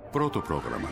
Πρώτο πρόγραμμα.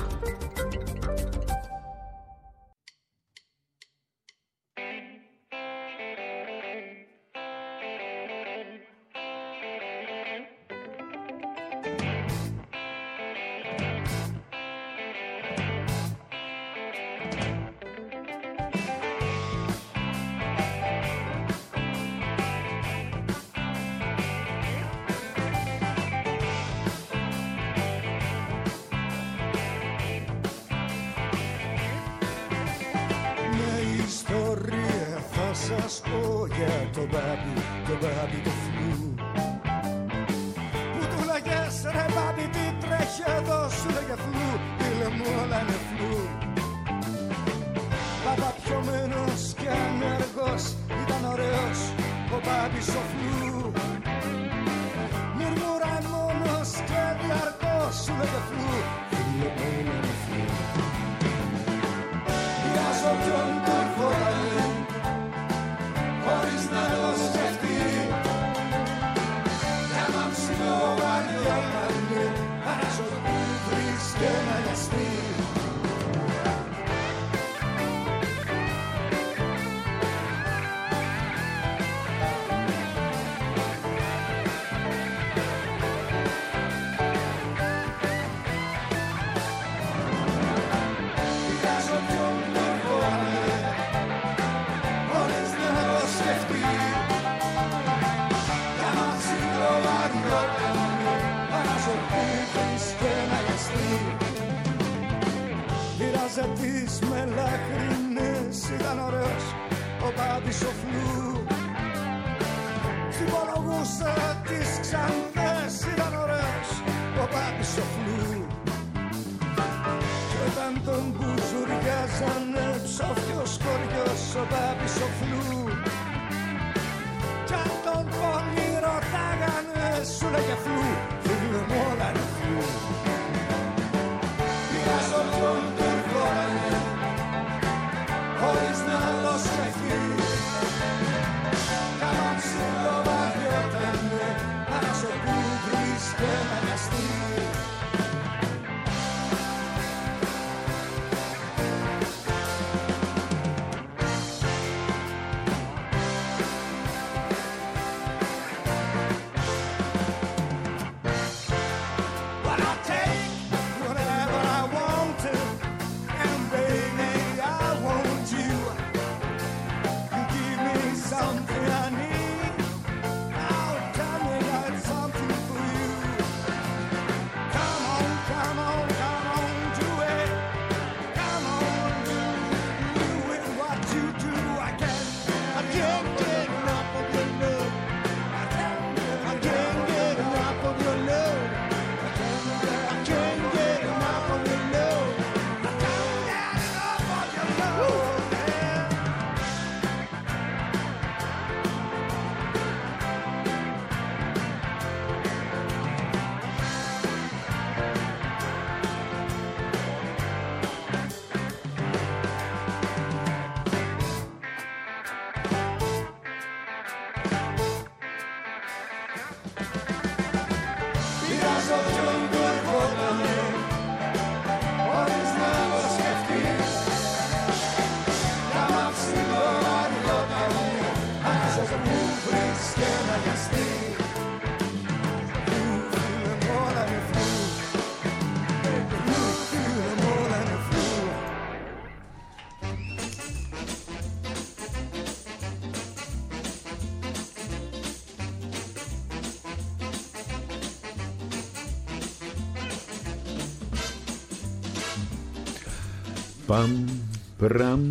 Παμ, πραμ,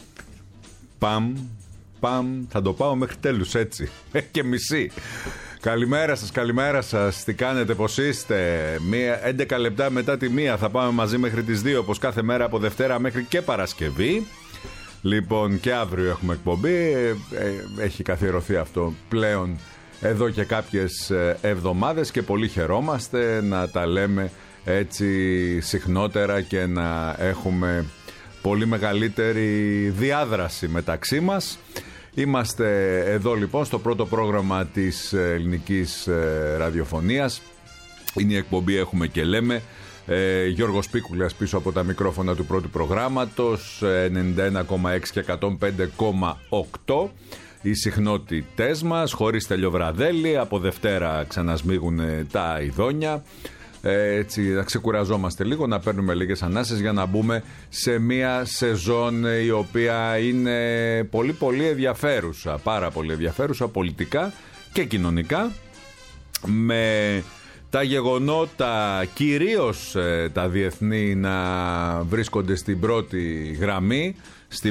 παμ, παμ. Θα το πάω μέχρι τέλους έτσι. Και μισή. Καλημέρα σας. Τι κάνετε, πώς είστε? 11 λεπτά μετά τη 1 θα πάμε μαζί μέχρι τις 2, όπως κάθε μέρα από Δευτέρα μέχρι και Παρασκευή. Λοιπόν, και αύριο έχουμε εκπομπή. Έχει καθιερωθεί αυτό πλέον εδώ και κάποιες εβδομάδες και πολύ χαιρόμαστε να τα λέμε έτσι συχνότερα και να έχουμε πολύ μεγαλύτερη διάδραση μεταξύ μας. Είμαστε εδώ λοιπόν στο πρώτο πρόγραμμα της ελληνικής ραδιοφωνίας. Είναι η εκπομπή Έχουμε και Λέμε Γιώργος Πίκουλας πίσω από τα μικρόφωνα του πρώτου προγράμματος, 91,6 και 105,8 οι συχνότητές μας, χωρίς Τελειοβραδέλη. Από Δευτέρα ξανασμίγουν τα ειδόνια. Έτσι να ξεκουραζόμαστε λίγο, να παίρνουμε λίγες ανάσες για να μπούμε σε μια σεζόν η οποία είναι πολύ πολύ ενδιαφέρουσα, πάρα πολύ ενδιαφέρουσα πολιτικά και κοινωνικά, με τα γεγονότα κυρίως τα διεθνή να βρίσκονται στην πρώτη γραμμή, στην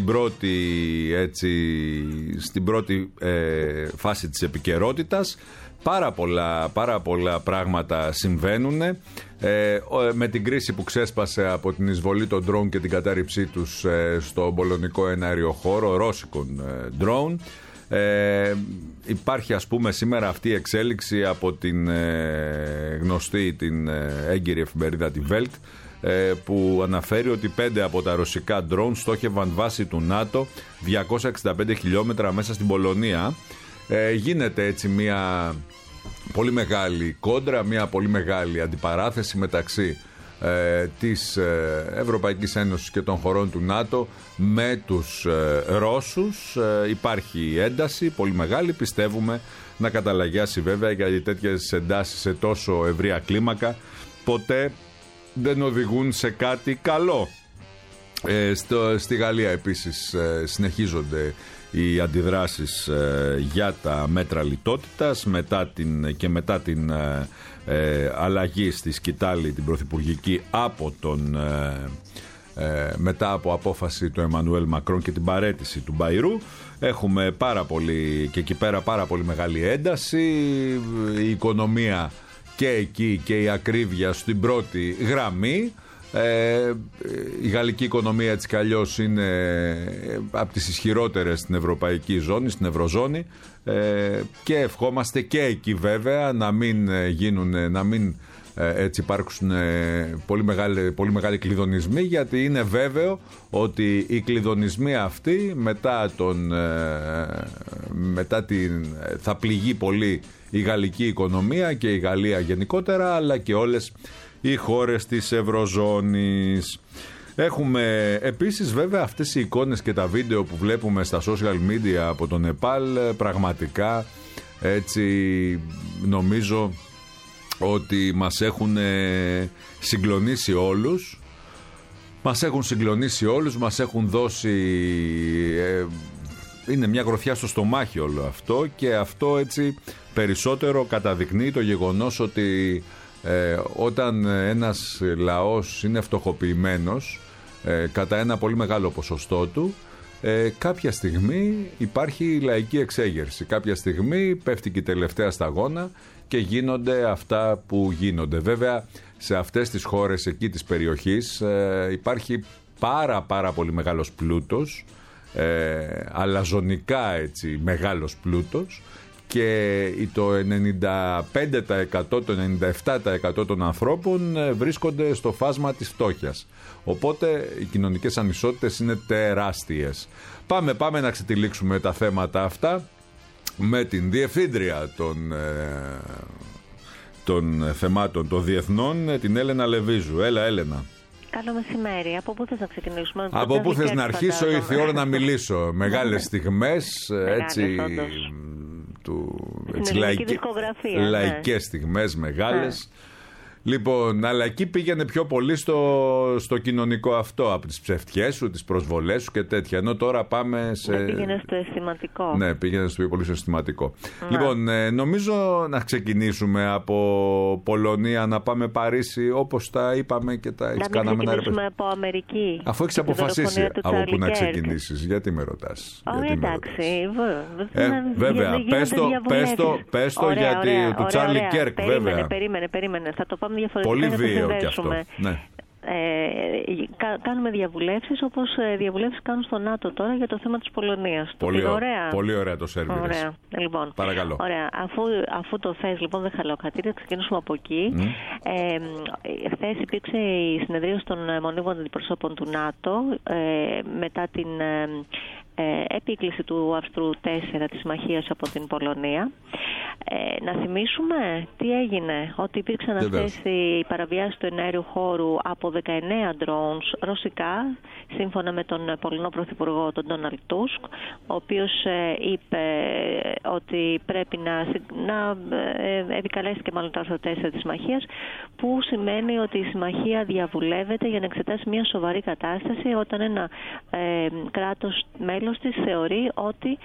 πρώτη φάση της επικαιρότητας. Πάρα πολλά πράγματα συμβαίνουν. Με την κρίση που ξέσπασε από την εισβολή των ντρόουν και την κατάρριψή τους στο πολωνικό εναέριο χώρο, ρώσικων ντρόουν. Υπάρχει ας πούμε σήμερα αυτή η εξέλιξη από την γνωστή, την έγκυρη εφημερίδα τη Welt, που αναφέρει ότι 5 από τα ρωσικά ντρόουν στόχευαν βάση του ΝΑΤΟ 265 χιλιόμετρα μέσα στην Πολωνία. Γίνεται έτσι μια πολύ μεγάλη κόντρα, μια πολύ μεγάλη αντιπαράθεση μεταξύ της Ευρωπαϊκής Ένωσης και των χωρών του ΝΑΤΟ με τους Ρώσους. Υπάρχει ένταση πολύ μεγάλη, πιστεύουμε να καταλαγιάσει βέβαια, γιατί τέτοιες εντάσεις σε τόσο ευρεία κλίμακα ποτέ δεν οδηγούν σε κάτι καλό. Στη Γαλλία επίσης συνεχίζονται οι αντιδράσεις για τα μέτρα λιτότητας μετά την αλλαγή στη σκητάλη την πρωθυπουργική μετά από απόφαση του Εμμανουέλ Μακρόν και την παραίτηση του Μπαϊρού. Έχουμε και εκεί πέρα πάρα πολύ μεγάλη ένταση, η οικονομία και εκεί και η ακρίβεια στην πρώτη γραμμή. Η γαλλική οικονομία έτσι κι αλλιώς είναι από τις ισχυρότερες στην ευρωπαϊκή ζώνη, στην ευρωζώνη, και ευχόμαστε και εκεί βέβαια να μην έτσι υπάρξουν πολύ μεγάλοι κλειδονισμοί, γιατί είναι βέβαιο ότι οι κλειδονισμοί αυτοί θα πληγεί πολύ η γαλλική οικονομία και η Γαλλία γενικότερα, αλλά και όλες οι χώρες της Ευρωζώνης. Έχουμε επίσης βέβαια αυτές οι εικόνες και τα βίντεο που βλέπουμε στα social media από το Νεπάλ, πραγματικά έτσι νομίζω ότι μας έχουν συγκλονίσει όλους. Μας έχουν δώσει... είναι μια γροθιά στο στομάχι όλο αυτό, και αυτό έτσι περισσότερο καταδεικνύει το γεγονός ότι όταν ένας λαός είναι φτωχοποιημένος κατά ένα πολύ μεγάλο ποσοστό του, κάποια στιγμή υπάρχει λαϊκή εξέγερση, κάποια στιγμή πέφτει και η τελευταία σταγόνα και γίνονται αυτά που γίνονται. Βέβαια σε αυτές τις χώρες εκεί της περιοχής υπάρχει πάρα πολύ μεγάλος πλούτος, αλαζονικά έτσι μεγάλος πλούτος, και το 95%, το 97% των ανθρώπων βρίσκονται στο φάσμα της φτώχειας. Οπότε οι κοινωνικές ανισότητες είναι τεράστιες. Πάμε να ξετυλίξουμε τα θέματα αυτά με την διευθύντρια των θεμάτων των διεθνών, την Έλενα Λεβίζου. Έλα Έλενα. Καλό μεσημέρι. Από πού θες να ξεκινήσουμε? Από πού θες να αρχίσω? Ήρθε η ώρα να μιλήσω. Μεγάλες στιγμές, έτσι, λαϊκές στιγμές μεγάλες. Λοιπόν, αλλά εκεί πήγαινε πιο πολύ στο κοινωνικό αυτό, από τις ψευτιές σου, τις προσβολές σου και τέτοια. Ενώ τώρα πάμε σε... πήγαινε στο αισθηματικό. Ναι, πήγαινε στο πολύ αισθηματικό. Λοιπόν, νομίζω να ξεκινήσουμε από Πολωνία, να πάμε Παρίσι, όπως τα είπαμε και τα κάναμε. Να ξεκινήσουμε από Αμερική. Αφού έχεις αποφασίσει από πού να ξεκινήσεις, γιατί με ρωτάς? Εντάξει, βέβαια. Πες το γιατί του Τσάρλι Κέρκ, βέβαια. Περίμενε. Θα το πάμε διαφορετικά. Πολύ βίαιο κι αυτό. Ναι. Κάνουμε διαβουλεύσεις, όπως διαβουλεύσεις κάνουν στο ΝΑΤΟ τώρα για το θέμα της Πολωνίας. Πολύ ωραία το σερβίρες. Ωραία. Λοιπόν, παρακαλώ. Ωραία. Αφού το θες, λοιπόν, δεν χαλάω κατήρια, ξεκινήσουμε από εκεί. Χθες υπήρξε η συνεδρίαση των μονίμων αντιπροσώπων του ΝΑΤΟ μετά την επίκληση του άρθρου 4 της συμμαχίας από την Πολωνία. Να θυμίσουμε τι έγινε, ότι υπήρξαν αυτές οι παραβιάσεις του εναέριου χώρου από 19 drones ρωσικά, σύμφωνα με τον Πολωνό Πρωθυπουργό, τον Ντόναλντ Τούσκ, ο οποίος είπε ότι πρέπει να επικαλέσει και μάλλον το άρθρο 4 της συμμαχίας, που σημαίνει ότι η συμμαχία διαβουλεύεται για να εξετάσει μια σοβαρή κατάσταση όταν ένα κράτος μέλος της θεωρεί ότι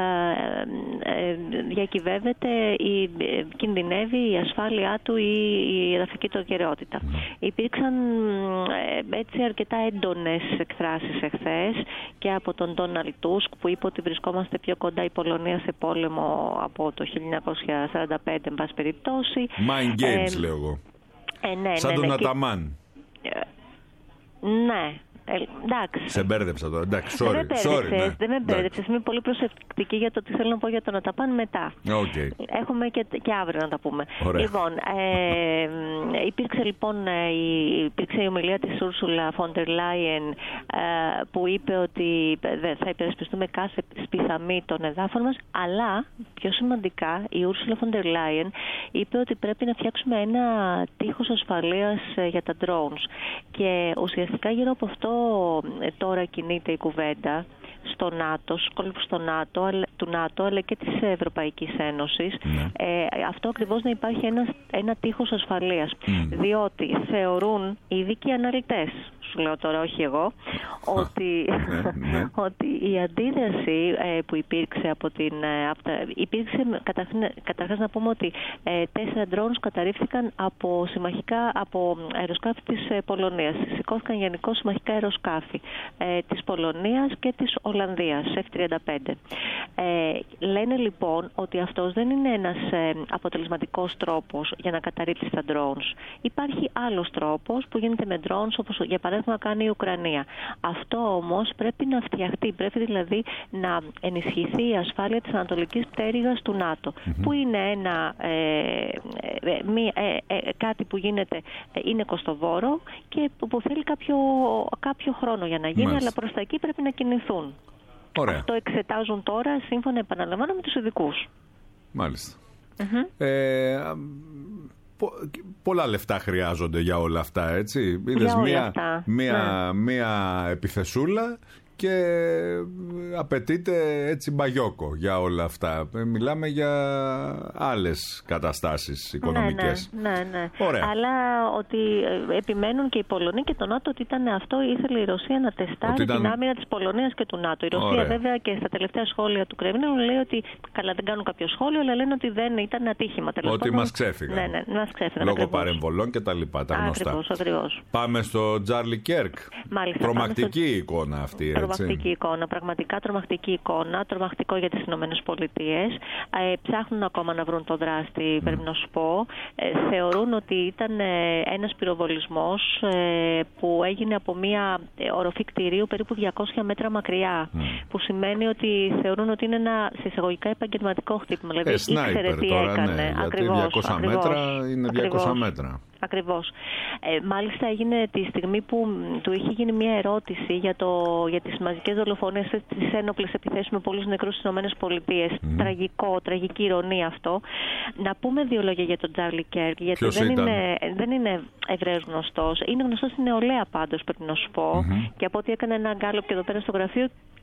διακυβεύεται ή κινδυνεύει η ασφάλειά του ή η εδαφική του ακεραιότητα. Υπήρξαν έτσι αρκετά έντονες εκφράσεις εχθές και από τον Ντόναλντ Τούσκ, που είπε ότι βρισκόμαστε πιο κοντά η Πολωνία σε πόλεμο από το 1945, εν πάση περιπτώσει. Mind games, λέω εγώ. Ναι, σαν τον Αταμάν. Ναι. Εντάξει. Σε μπέρδεψα τώρα. Εντάξει, δεν με μπέρδεψες. Είμαι πολύ προσεκτική για το τι θέλω να πω για τον Αταμάν μετά. Okay. Έχουμε και αύριο να τα πούμε. Ωραία. Λοιπόν, υπήρξε η ομιλία της Ursula von der Leyen, που είπε ότι θα υπερασπιστούμε κάθε σπιθαμή των εδάφων μας, αλλά πιο σημαντικά η Ursula von der Leyen είπε ότι πρέπει να φτιάξουμε ένα τείχος ασφαλείας για τα drones. Και ουσιαστικά γύρω από αυτό τώρα κινείται η κουβέντα στο ΝΑΤΟ, στους κόλπους του ΝΑΤΟ αλλά και της Ευρωπαϊκής Ένωσης. Αυτό ακριβώς, να υπάρχει ένα τείχος ασφαλείας. Διότι θεωρούν οι ειδικοί αναλυτές, σου λέω τώρα, όχι εγώ, ότι η αντίδραση που υπήρξε υπήρξε καταρχάς να πούμε ότι 4 drones καταρρίφθηκαν από αεροσκάφη της Πολωνίας. Σηκώθηκαν γενικώς συμμαχικά αεροσκάφη της Πολωνίας και της Ολλανδίας, F-35. Λένε λοιπόν ότι αυτός δεν είναι ένας αποτελεσματικός τρόπος για να καταρρίψει τα drones. Υπάρχει άλλος τρόπος που γίνεται με drones, όπως για παράδειγμα κάνει η Ουκρανία. Αυτό όμως πρέπει να φτιαχτεί, πρέπει δηλαδή να ενισχυθεί η ασφάλεια της ανατολικής πτέρυγας του ΝΑΤΟ, που είναι κάτι που είναι κοστοβόρο και που θέλει κάποιο χρόνο για να γίνει, αλλά προς τα εκεί πρέπει να κινηθούν. Ωραία. Αυτό εξετάζουν τώρα, σύμφωνα, επαναλαμβάνω, με τους ειδικούς. Μάλιστα. Πολλά λεφτά χρειάζονται για όλα αυτά, έτσι. Είδες μία επιθεσούλα και απαιτείται έτσι μπαγιόκο για όλα αυτά. Μιλάμε για άλλες καταστάσεις οικονομικές. Ναι. Ωραία. Αλλά ότι επιμένουν και οι Πολωνοί και το ΝΑΤΟ ότι ήταν αυτό, ήθελε η Ρωσία να τεστάρει την άμυνα της Πολωνίας και του ΝΑΤΟ. Η Ρωσία βέβαια και στα τελευταία σχόλια του Κρεμλίνου λέει ότι, καλά δεν κάνουν κάποιο σχόλιο, αλλά λένε ότι δεν ήταν ατύχημα. Ότι μας ξέφυγαν. Ναι, μας ξέφυγαν. Λόγω παρεμβολών και τα λοιπά, τα γνωστά. Ακριβώς. Πάμε στο Τζάρλι Κέρκ. Τρομακτική εικόνα αυτή, έτσι. Τρομακτική εικόνα, πραγματικά τρομακτική εικόνα, τρομακτικό για τις Ηνωμένες Πολιτείες. Ψάχνουν ακόμα να βρουν τον δράστη, πρέπει να σου πω. Θεωρούν ότι ήταν ένας πυροβολισμός που έγινε από μια οροφή κτηρίου περίπου 200 μέτρα μακριά. Που σημαίνει ότι θεωρούν ότι είναι ένα συσσαγωγικά επαγγελματικό χτύπημα. Δηλαδή ήξερε τι έκανε. Ναι, ακριβώς, 200 μέτρα είναι 200 μέτρα. Ακριβώς. Μάλιστα έγινε τη στιγμή που του είχε γίνει μια ερώτηση για τις μαζικές δολοφονίες, τις ένοπλες επιθέσεις με πολλούς νεκρούς στις ΗΠΑ. Τραγική ηρωνία αυτό. Να πούμε δύο λόγια για τον Τζάρλι Κέρκ, γιατί δεν είναι ευρέως γνωστός. Είναι γνωστός στην νεολαία πάντως, πρέπει να σου πω. Και από ό,τι έκανε ένα γκάλωπ και εδώ πέρα στο γραφείο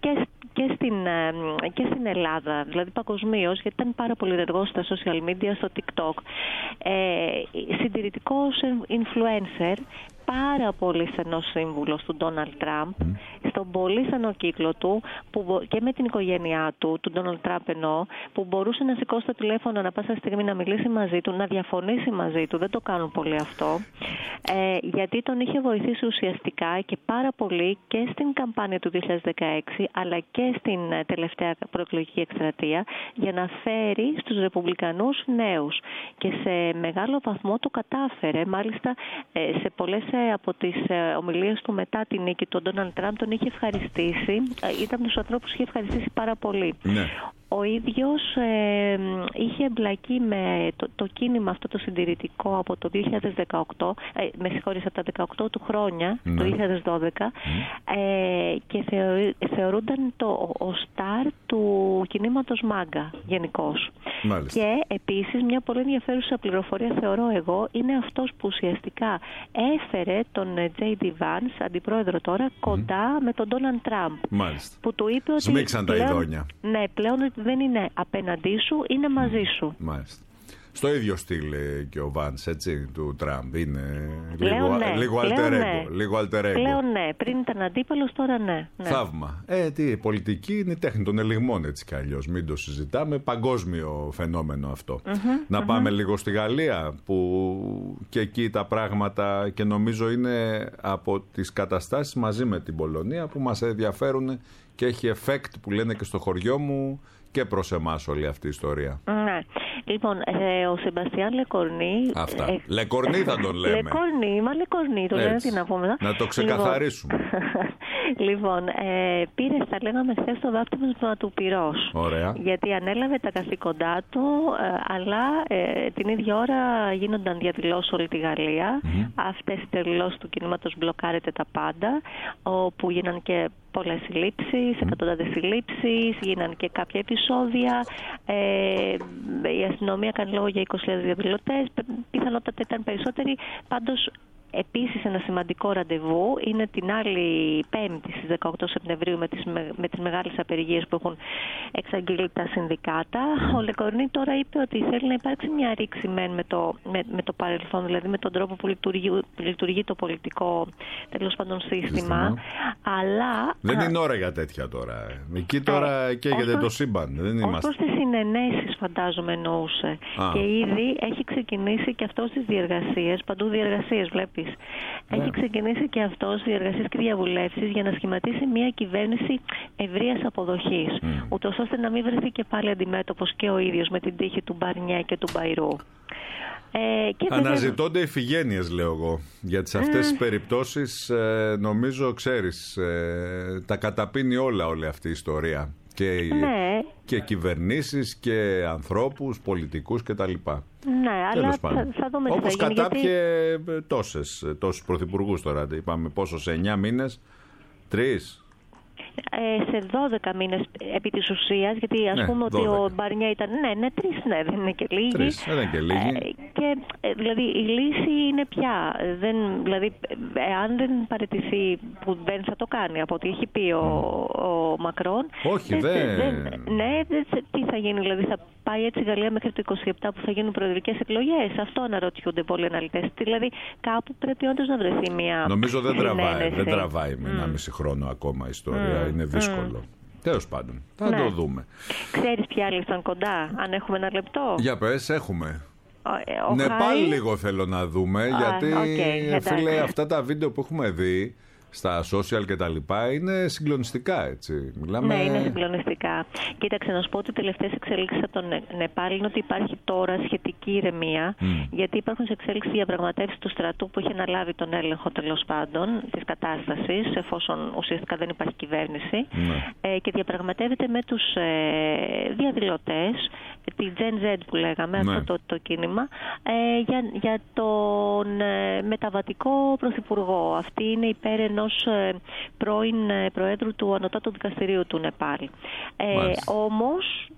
και στην Ελλάδα, δηλαδή παγκοσμίως, γιατί ήταν πάρα πολύ ενεργός στα social media, στο TikTok. Συντηρητικός influencer, πάρα πολύ στενός σύμβουλος του Ντόναλντ Τραμπ, στον πολύ στενό κύκλο του και με την οικογένειά του Ντόναλντ Τραμπ εννοώ, που μπορούσε να σηκώσει το τηλέφωνο ανά πάσα στιγμή, να μιλήσει μαζί του, να διαφωνήσει μαζί του. Δεν το κάνουν πολύ αυτό, γιατί τον είχε βοηθήσει ουσιαστικά και πάρα πολύ και στην καμπάνια του 2016, αλλά και στην τελευταία προεκλογική εκστρατεία, για να φέρει στους Ρεπουμπλικανούς νέους. Και σε μεγάλο βαθμό το κατάφερε. Μάλιστα, σε πολλές από τις ομιλίες του μετά την νίκη του, Ντόναλντ Τραμπ τον είχε ευχαριστήσει. Ήταν από τους ανθρώπους που είχε ευχαριστήσει πάρα πολύ. Ναι. ο ίδιος είχε εμπλακεί με το κίνημα αυτό το συντηρητικό από το 2018, με συγχωρείς, από τα 18 του χρόνια, το 2012, και θεωρούνταν ο στάρ του κινήματος Μάγκα γενικώς. Μάλιστα. Και επίσης μια πολύ ενδιαφέρουσα πληροφορία, θεωρώ εγώ, είναι αυτός που ουσιαστικά έφερε τον J.D. Vance, αντιπρόεδρο τώρα, κοντά με τον Ντόναλντ Τραμπ. Μάλιστα. Που του είπε ότι σμίξαν τα ειδόνια. Ναι, πλέον ότι δεν είναι απέναντί σου, είναι μαζί σου. Μάλιστα. Στο ίδιο στυλ και ο Βάνς, έτσι, του Τραμπ. Είναι λίγο alter ego. Πλέον ναι. Πριν ήταν αντίπαλος, τώρα ναι. Θαύμα. Η πολιτική είναι η τέχνη των ελιγμών, έτσι κι αλλιώς. Μην το συζητάμε. Παγκόσμιο φαινόμενο αυτό. Να πάμε λίγο στη Γαλλία, που και εκεί τα πράγματα, και νομίζω είναι από τις καταστάσεις μαζί με την Πολωνία που μας ενδιαφέρουν και έχει effect, που λένε και στο χωριό μου, και προς εμάς όλη αυτή η ιστορία. Ναι. Λοιπόν, ο Σεμπαστιάν Λεκορνί. Αυτά. Λεκορνί θα τον λέμε. Λεκορνί, το λένε, τι να πούμε. Να το ξεκαθαρίσουμε. Λοιπόν, πήρε, θα λέγαμε, χθες το βάπτισμα του πυρός. Ωραία. Γιατί ανέλαβε τα καθήκοντά του, αλλά την ίδια ώρα γίνονταν διαδηλώσεις όλη τη Γαλλία. Αυτές οι διαδηλώσεις του κινήματος μπλοκάρεται τα πάντα, όπου γίναν και πολλές συλλήψεις, εκατοντάδες συλλήψεις, γίναν και κάποια επεισόδια. Η αστυνομία κάνει λόγο για 20.000 διαδηλωτές, πιθανότατα ήταν περισσότεροι. Πάντως, επίσης ένα σημαντικό ραντεβού είναι την άλλη Πέμπτη στις 18 Σεπτεμβρίου με τις μεγάλες απεργίες που έχουν εξαγγείλει τα συνδικάτα. Ο Λεκορνί τώρα είπε ότι θέλει να υπάρξει μια ρήξη με το παρελθόν, δηλαδή με τον τρόπο που λειτουργεί το πολιτικό, τέλος πάντων, σύστημα. Αλλά δεν είναι ώρα για τέτοια τώρα. Εκεί τώρα καίγεται το σύμπαν. Ως προς τις συνενέσεις, φαντάζομαι, εννοούσε. Και ήδη έχει ξεκινήσει και αυτός τις διεργασίες, παντού διεργασίες βλέπεις. Έχει ξεκινήσει και αυτός διεργασίες και διαβουλεύσεις για να σχηματίσει μια κυβέρνηση ευρείας αποδοχής, ούτως ώστε να μην βρεθεί και πάλι αντιμέτωπος και ο ίδιος με την τύχη του Μπαρνιέ και του Μπαϊρού. Αναζητώνται ιφηγένειες, λέω εγώ, γιατί σε αυτές τις περιπτώσεις νομίζω, ξέρεις, τα καταπίνει όλη αυτή η ιστορία. Και κυβερνήσεις και ανθρώπους, πολιτικούς κτλ. Ναι, αλλά θα δούμε. Όπως κατάπιε τόσους πρωθυπουργούς τώρα. Είπαμε πόσο, σε 9 μήνες, 3. Σε 12 μήνες επί της ουσίας, γιατί ας πούμε 12. Ότι ο Μπαρνιέ ήταν 3, δεν είναι και λίγοι. 3, δεν είναι και λίγοι. Και δηλαδή η λύση είναι πια, δηλαδή εάν δεν παραιτηθεί, που δεν θα το κάνει από ό,τι έχει πει ο Μακρόν. Όχι, τι θα γίνει, δηλαδή θα πάει έτσι η Γαλλία μέχρι το 27 που θα γίνουν προεδρικές εκλογές? Αυτό αναρωτιούνται πολλοί αναλυτές. Δηλαδή κάπου πρέπει όντως να βρεθεί μια. Νομίζω δεν τραβάει με 1,5 χρόνο ακόμα η ιστορία. Είναι δύσκολο. Τέλος πάντων, θα το δούμε. Ξέρεις ποια άλλοι ήταν κοντά, αν έχουμε ένα λεπτό? Για πες, έχουμε. Νεπάλ λίγο θέλω να δούμε, γιατί φίλε, αυτά τα βίντεο που έχουμε δει στα social και τα λοιπά είναι συγκλονιστικά, έτσι. Ναι, είναι συγκλονιστικά. Κοίταξε, να σου πω ότι οι τελευταίες εξελίξεις από τον Νεπάλ είναι ότι υπάρχει τώρα σχετική ηρεμία, γιατί υπάρχουν σε εξέλιξη διαπραγματεύσεις του στρατού που έχει αναλάβει τον έλεγχο, τέλος πάντων, της κατάστασης, εφόσον ουσιαστικά δεν υπάρχει κυβέρνηση, και διαπραγματεύεται με τους διαδηλωτές, τη Gen Z που λέγαμε, αυτό το κίνημα, για τον μεταβατικό πρωθυπουργό. Αυτή είναι υπέρ ενός πρώην Προέδρου του Ανωτάτου Δικαστηρίου του Νεπάλ. Όμως,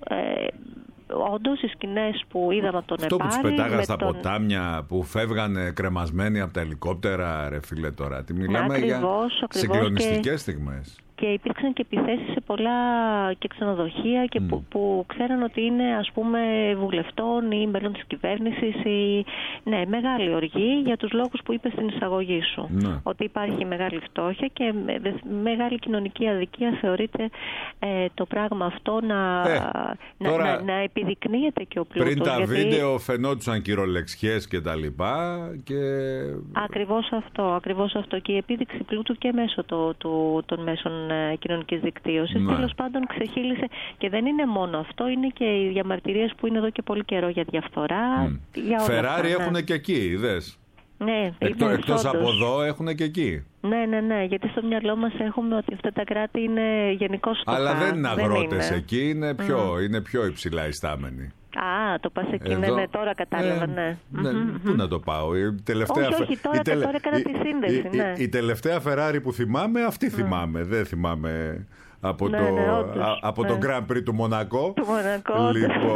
όντως οι σκηνές που είδαμε από τον Νεπάλ. Αυτό που τους πετάγανε στα ποτάμια, που φεύγανε κρεμασμένοι από τα ελικόπτερα, ρε φίλε, τώρα. Τι μιλάμε για συγκλονιστικές στιγμές. Και υπήρξαν και επιθέσεις σε πολλά και ξενοδοχεία και που ξέραν ότι είναι, ας πούμε, βουλευτών ή μέλων της κυβέρνησης. Ναι, μεγάλη οργή για τους λόγους που είπες στην εισαγωγή σου. Ότι υπάρχει μεγάλη φτώχεια και μεγάλη κοινωνική αδικία, θεωρείται το πράγμα αυτό να επιδεικνύεται και ο πλούτος. Πριν τα βίντεο φαινόντουσαν κυρολεξιές και τα λοιπά. Ακριβώς αυτό. Και η επίδειξη πλούτου και μέσω των μέσων κοινωνικής δικτύωσης. Τέλος πάντων, ξεχύλισε. Και δεν είναι μόνο αυτό, είναι και οι διαμαρτυρίες που είναι εδώ και πολύ καιρό για διαφθορά. Φεράρι έχουν και εκεί, είδες. Ναι, Εκτός από εδώ έχουν και εκεί. Ναι, γιατί στο μυαλό μας έχουμε ότι αυτά τα κράτη είναι γενικώς φτωχά. Αλλά δεν είναι αγρότες εκεί, είναι πιο υψηλά ιστάμενοι. Α, το πας εκεί, ναι, τώρα κατάλαβα, ναι. Πού να το πάω. Όχι, τώρα έκανα τη σύνδεση, ναι. Η τελευταία Ferrari που θυμάμαι, αυτή θυμάμαι. Δεν θυμάμαι από το Grand Prix του Μονακό. Του Μονακό.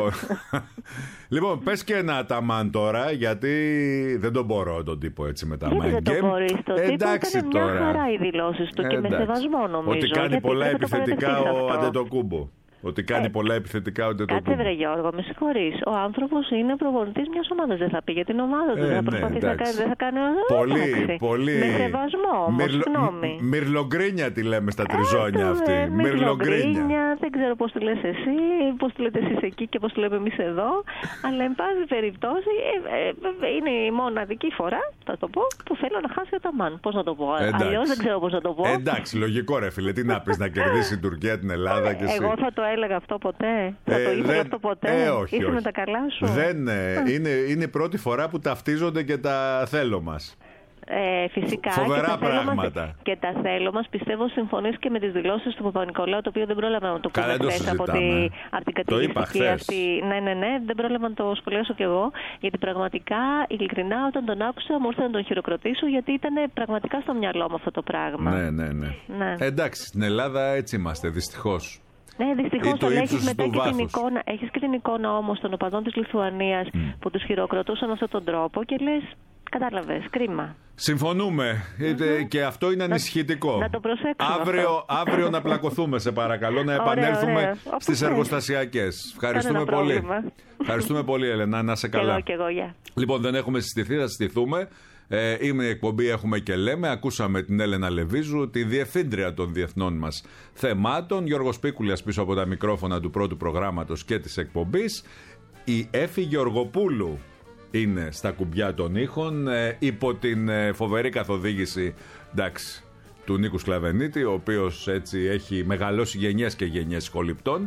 Λοιπόν, πες και ένα Αταμάν τώρα, γιατί δεν τον μπορώ τον τύπο έτσι με τα mind game. Δεν τον μπορείς τον τύπο, ήταν μια χαρά οι δηλώσεις του και με σεβασμό νομίζω. Ότι κάνει πολλά επιθετικά ο Αντετοκούμπο. Ότι κάνει πολλά επιθετικά ο Αντετοκούμπο. Κάτσε βρε Γιώργο, με συγχωρείς. Ο άνθρωπος είναι προπονητής μιας ομάδας. Δεν θα πει για την ομάδα του. Θα προσπαθήσει να κάνει. Δεν θα κάνει. Πολύ. Με σεβασμό όμως. Συγγνώμη. Μυρλογκρίνια τη λέμε στα τριζόνια αυτή. Μυρλογκρίνια. Δεν ξέρω πώς τη λες εσύ, πώς τη λέτε εσείς εκεί και πώς τη λέμε εμείς εδώ. Αλλά εν πάση περιπτώσει είναι η μοναδική φορά, θα το πω, που θέλω να χάσει ο Αταμάν. Πώς να το πω. Αλλιώς δεν ξέρω πώς να το πω. Εντάξει, λογικό ρε φίλε. Τι να πεις, να κερδίσει η Τουρκία την Ελλάδα και εσύ. Εγώ θα το έλεγα αυτό ποτέ. Θα το ήθελα αυτό ποτέ. Όχι. Είσαι με τα καλά σου. Είναι η πρώτη φορά που ταυτίζονται και τα θέλω μας. Φυσικά. Φοβερά πράγματα. Και τα θέλω μας, πιστεύω, συμφωνείς και με τις δηλώσεις του Παπα-Νικολάου, το οποίο δεν πρόλαβα να το πούμε χθες από την κατηγορική αυτή. Ναι, δεν πρόλαβα να το σχολιάσω κι εγώ. Γιατί πραγματικά, ειλικρινά, όταν τον άκουσα, μου ήρθε να τον χειροκροτήσω, γιατί ήταν πραγματικά στο μυαλό μου αυτό το πράγμα. Ναι. Εντάξει, στην Ελλάδα έτσι είμαστε, δυστυχώς. Ναι, δυστυχώς, αλλά έχεις μετά και την εικόνα όμως των οπαδών της Λιθουανίας που τους χειροκροτούσαν με αυτόν τον τρόπο και λες, κατάλαβες, κρίμα. Συμφωνούμε. Και αυτό είναι ανησυχητικό. Να το προσέξουμε. Αύριο να πλακωθούμε, σε παρακαλώ, να επανέλθουμε στις εργοστασιακές. Ευχαριστούμε πολύ. Ευχαριστούμε πολύ, Ελένα, να είσαι καλά. Και εγώ, γεια. Λοιπόν, δεν έχουμε συστηθεί, θα συστηθούμε. Είμαι η εκπομπή Έχουμε και Λέμε. Ακούσαμε την Έλενα Λεβίζου, τη διευθύντρια των διεθνών μας θεμάτων. Γιώργος Πίκουλιας πίσω από τα μικρόφωνα του πρώτου προγράμματος και της εκπομπής. Η Έφη Γεωργοπούλου είναι στα κουμπιά των ήχων, υπό την φοβερή καθοδήγηση, εντάξει, του Νίκου Σκλαβενίτη, ο οποίος έτσι έχει μεγαλώσει γενιές και γενιές σχολιπτών.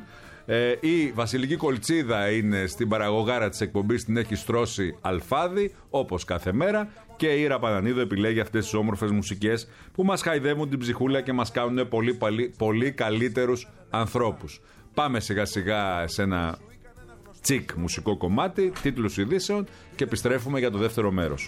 Η Βασιλική Κολτσίδα είναι στην παραγωγάρα της εκπομπής, την έχει στρώσει Αλφάδη, όπως κάθε μέρα, και η Ήρα Πανανίδου επιλέγει αυτές τις όμορφες μουσικές που μας χαϊδεύουν την ψυχούλα και μας κάνουν πολύ καλύτερους ανθρώπους. Πάμε σιγά σιγά σε ένα τσικ μουσικό κομμάτι, τίτλους ειδήσεων, και επιστρέφουμε για το δεύτερο μέρος.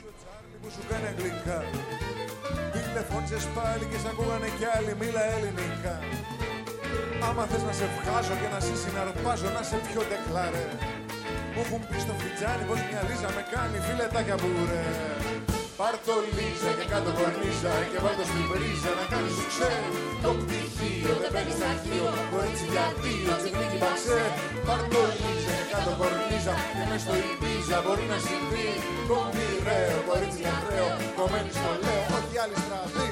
Τηλεφώνησες πάλι και σ' ακούγανε κι άλλοι, μίλα ελληνικά. Άμα θες να σε βγάζω και να σε συναρπάζω, να σε πιο τεκλάρε. Μου έχουν πει στο φιτζάνι πως μια Λίζα με κάνει φιλετάκια μπουρε. Πάρ' το Λίζα και κάτω κορνίζα και βάλ' το στην πρίζα να κάνεις σου ξέρει. Το πτυχίο δεν παίρνεις αρχείο, το έτσι για δύο τσιγνίκι μπαξέ. Πάρ' το Λίζα και κάτω κορνίζα και μες στο Ιμπίζα μπορεί να συμβεί. Το μοιραίο, κορίτσι λαμπραίο, κομμένη στο λέω, όχι άλλη στραβή.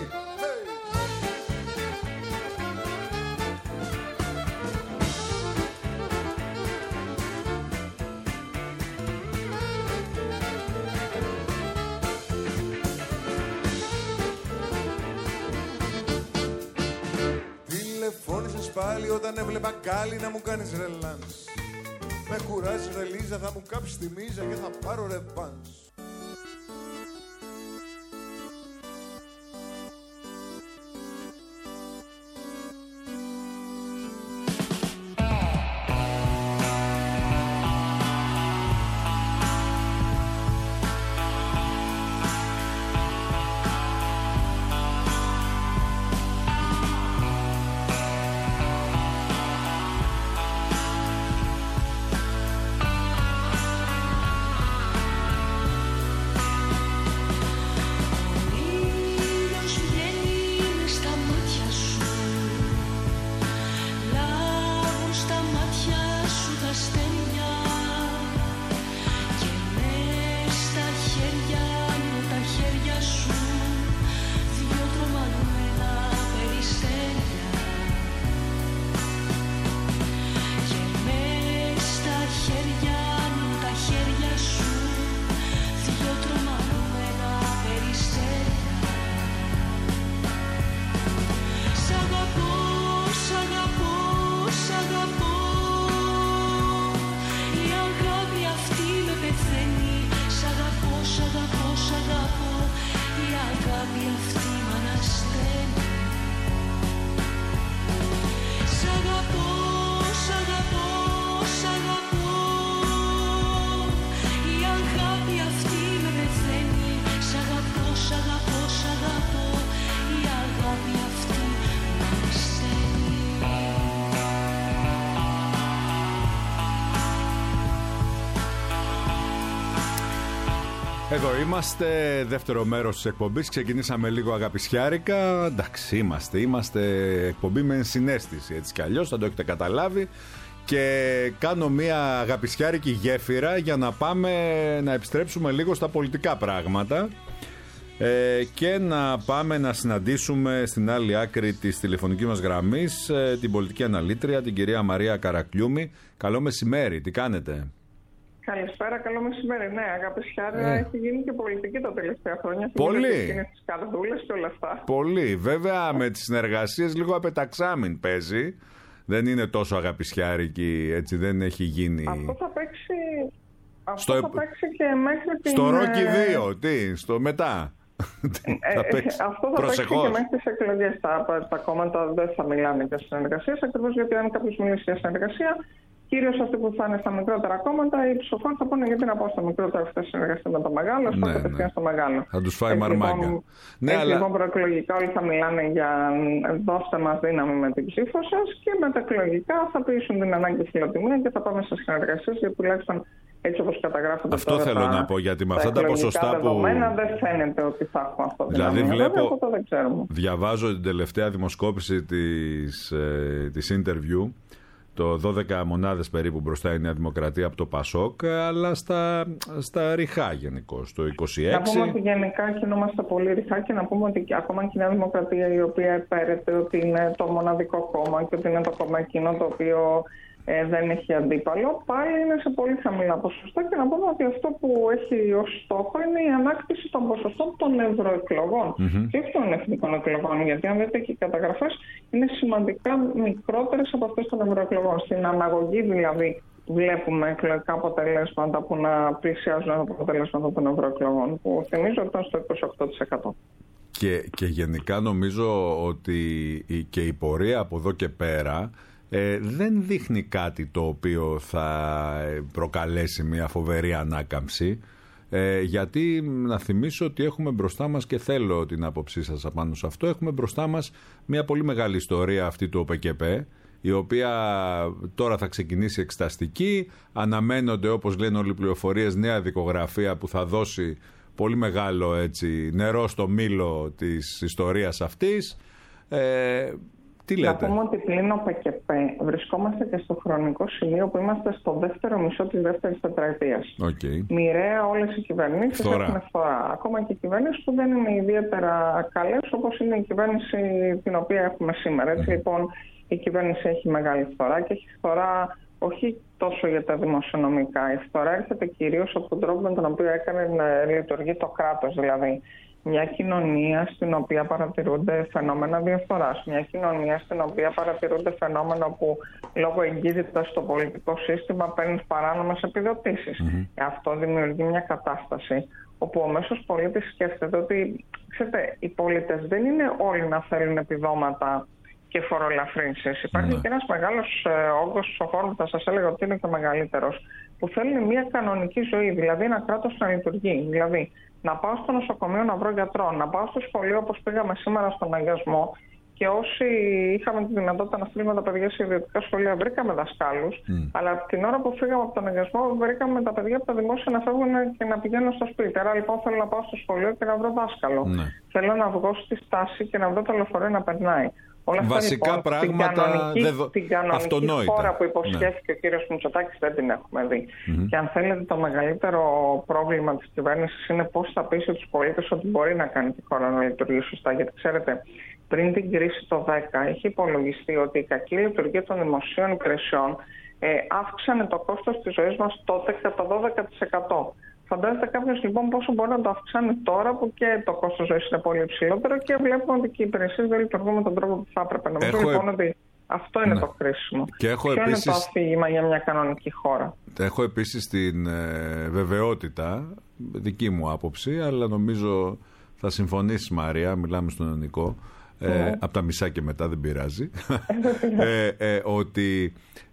Τηλεφώνησες πάλι όταν έβλεπα κάλλη να μου κάνεις ρελάνς. Με κουράζεις ρε Λίζα, θα μου κάψεις τη μίζα και θα πάρω ρεβάνς. Εδώ είμαστε, δεύτερο μέρος της εκπομπής. Ξεκινήσαμε λίγο αγαπησιάρικα. Εντάξει, είμαστε εκπομπή με συναίσθηση, έτσι κι αλλιώς, θα το έχετε καταλάβει. Και κάνω μια αγαπησιάρικη γέφυρα για να πάμε να επιστρέψουμε λίγο στα πολιτικά πράγματα και να πάμε να συναντήσουμε στην άλλη άκρη της τηλεφωνικής μας γραμμής την πολιτική αναλήτρια, την κυρία Μαρία Καρακλιούμη. Καλό μεσημέρι, τι κάνετε? Καλησπέρα, καλό μεσημέρι. Ναι, αγαπησιάρα, έχει γίνει και πολιτική τα τελευταία χρόνια. Πολύ. Έχει γίνει στις καρδούλες και όλα αυτά. Πολύ. Βέβαια με τις συνεργασίες λίγο απεταξάμιν παίζει. Δεν είναι τόσο αγαπησιάρικη, έτσι, δεν έχει γίνει. Αυτό θα παίξει, θα παίξει και μέχρι την... Στο Ρόκι 2, τι, στο μετά. Αυτό θα παίξει και μέχρι τις εκλογές. Τα κόμματα δεν θα μιλάνε για συνεργασίες, ακριβώς γιατί αν κάποιος μιλήσει για συνεργασία, κυρίως αυτοί που θα είναι στα μικρότερα κόμματα, οι ψηφοφόροι θα πούνε γιατί να πάω στο μικρότερο, αυτή τη συνεργασία με το μεγάλο, στο κατευθείαν στο μεγάλο. Θα τους φάει μαρμάγκα. Λοιπόν, προεκλογικά όλοι θα μιλάνε για δώστε μας δύναμη με την ψήφο σας και μεταεκλογικά θα πείσουν την ανάγκη φιλοτιμία και θα πάμε σε συνεργασίες, γιατί τουλάχιστον έτσι όπως καταγράφονται. Αυτό θέλω να πω, γιατί με αυτά τα ποσοστά που. Δεν φαίνεται ότι θα έχουμε αυτό. Δηλαδή, διαβάζω την τελευταία δημοσκόπηση της interview. Το 12 μονάδες περίπου μπροστά η Νέα Δημοκρατία από το Πασόκ, αλλά στα ριχά γενικώς, το 26. Να πούμε ότι γενικά κινούμαστε πολύ ριχά και να πούμε ότι ακόμα και η Νέα Δημοκρατία, η οποία επέρεται ότι είναι το μοναδικό κόμμα και ότι είναι το κόμμα εκείνο το οποίο δεν έχει αντίπαλο, πάλι είναι σε πολύ χαμηλά ποσοστά και να πούμε ότι αυτό που έχει ως στόχο είναι η ανάκτηση των ποσοστών των ευρωεκλογών και όχι των εθνικών εκλογών, γιατί αν δείτε και οι καταγραφές είναι σημαντικά μικρότερες από αυτές των ευρωεκλογών. Στην αναγωγή δηλαδή βλέπουμε εκλογικά αποτελέσματα που να πλησιάζουν τα αποτελέσματα των ευρωεκλογών, που θυμίζω ότι ήταν στο 28%. Και γενικά νομίζω ότι και η πορεία από εδώ και πέρα δεν δείχνει κάτι το οποίο θα προκαλέσει μια φοβερή ανάκαμψη, γιατί να θυμίσω ότι έχουμε μπροστά μας, και θέλω την άποψή σας απάνω σε αυτό, έχουμε μπροστά μας μια πολύ μεγάλη ιστορία αυτή του ΟΠΚΠ, η οποία τώρα θα ξεκινήσει εξεταστική, αναμένονται, όπως λένε όλοι οι πληροφορίες, νέα δικογραφία που θα δώσει πολύ μεγάλο νερό στο μήλο της ιστορίας αυτής. Τι λέτε? Να πούμε ότι πλην ΟΠΚΠ βρισκόμαστε και στο χρονικό σημείο που είμαστε στο δεύτερο μισό της δεύτερης τετραετίας. Μοιραία όλες οι κυβερνήσεις έχουν φθορά. Ακόμα και οι κυβερνήσεις που δεν είναι ιδιαίτερα καλές, όπως είναι η κυβέρνηση την οποία έχουμε σήμερα. Έτσι λοιπόν η κυβέρνηση έχει μεγάλη φθορά και έχει φθορά όχι τόσο για τα δημοσιονομικά. Η φθορά έρχεται κυρίως από τον τρόπο με τον οποίο έκανε να λειτουργεί το κράτος. Δηλαδή μια κοινωνία στην οποία παρατηρούνται φαινόμενα διαφθοράς, μια κοινωνία στην οποία παρατηρούνται φαινόμενα που λόγω εγκύτητας στο πολιτικό σύστημα παίρνουν παράνομες επιδοτήσεις. Αυτό δημιουργεί μια κατάσταση όπου ο μέσος πολίτης σκέφτεται ότι, ξέρετε, οι πολίτες δεν είναι όλοι να θέλουν επιδόματα και φοροελαφρύνσεις. Υπάρχει και ένας μεγάλος όγκος ψηφοφόρων που θα σας έλεγα ότι είναι και μεγαλύτερος, που θέλουν μια κανονική ζωή, δηλαδή ένα κράτος να λειτουργεί. Δηλαδή, να πάω στο νοσοκομείο να βρω γιατρό, να πάω στο σχολείο όπως πήγαμε σήμερα στον αγιασμό και όσοι είχαμε τη δυνατότητα να στείλουμε τα παιδιά σε ιδιωτικά σχολεία βρήκαμε δασκάλους, αλλά την ώρα που φύγαμε από τον αγιασμό βρήκαμε τα παιδιά από τα δημόσια να φεύγουν και να πηγαίνουν στο σπίτι. Άρα λοιπόν θέλω να πάω στο σχολείο και να βρω δάσκαλο. Θέλω να βγω στη στάση και να βρω το λεωφορείο να περνάει. Όλα αυτά, βασικά λοιπόν, πράγματα την κανονική χώρα που υποσχέθηκε ο κύριος Μητσοτάκης δεν την έχουμε δει. Και αν θέλετε, το μεγαλύτερο πρόβλημα της κυβέρνησης είναι πώς θα πείσει τους πολίτες ότι μπορεί να κάνει τη χώρα να λειτουργεί σωστά. Γιατί ξέρετε, πριν την κρίση το 10 είχε υπολογιστεί ότι η κακή λειτουργία των δημοσίων υπηρεσιών αύξανε το κόστος της ζωής μας τότε κατά 12%. Φαντάζεται κάποιος λοιπόν πόσο μπορεί να το αυξάνει τώρα που και το κόστος ζωής είναι πολύ υψηλότερο και βλέπουμε ότι και οι υπηρεσίες δεν λειτουργούν με τον τρόπο που θα έπρεπε. Νομίζω λοιπόν ότι αυτό είναι το κρίσιμο. Και έχω ποιο επίσης... είναι το αφήγημα για μια κανονική χώρα? Έχω επίσης την βεβαιότητα, δική μου άποψη, αλλά νομίζω θα συμφωνήσεις, Μαρία, μιλάμε στον ελληνικό, από τα μισά και μετά δεν πειράζει, ότι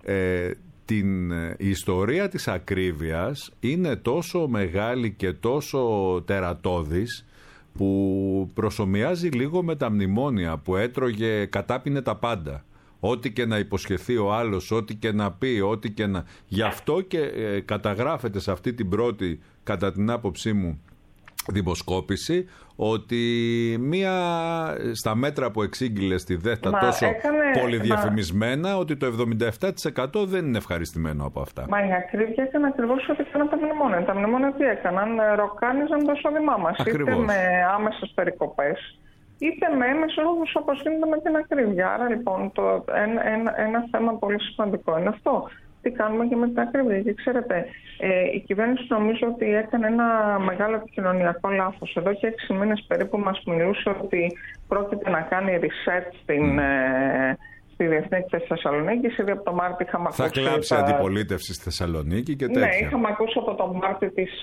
η ιστορία της ακρίβειας είναι τόσο μεγάλη και τόσο τερατώδης που προσομοιάζει λίγο με τα μνημόνια που έτρωγε, κατάπινε τα πάντα. Ό,τι και να υποσχεθεί ο άλλος, ό,τι και να πει, ό,τι και να... Γι' αυτό και καταγράφεται σε αυτή την πρώτη, κατά την άποψή μου, δημοσκόπηση ότι στα μέτρα που εξήγηλε στη ΔΕΘ τόσο πολυδιαφημισμένα ότι το 77% δεν είναι ευχαριστημένο από αυτά. Μα η ακρίβεια έκανε ακριβώς ό,τι έκαναν τα μνημόνια. Τα μνημόνια τι έκαναν, ροκάνιζαν το εισόδημά μας. Είτε με άμεσες περικοπές, είτε με έμεσους όπως γίνεται με την ακρίβεια. Άρα λοιπόν ένα θέμα πολύ σημαντικό είναι αυτό. Τι κάνουμε και με την ακρίβεια. Και ξέρετε, η κυβέρνηση νομίζω ότι έκανε ένα μεγάλο επικοινωνιακό λάθος. Εδώ και 6 μήνες περίπου μας μιλούσε ότι πρόκειται να κάνει reset στη Διεθνή Εκθέση Θεσσαλονίκη. Ήδη από το Μάρτιο είχαμε ακούσει. Θα κλάψει αντιπολίτευση στη Θεσσαλονίκη και τέτοια. Ναι, είχαμε ακούσει από το Μάρτιο τις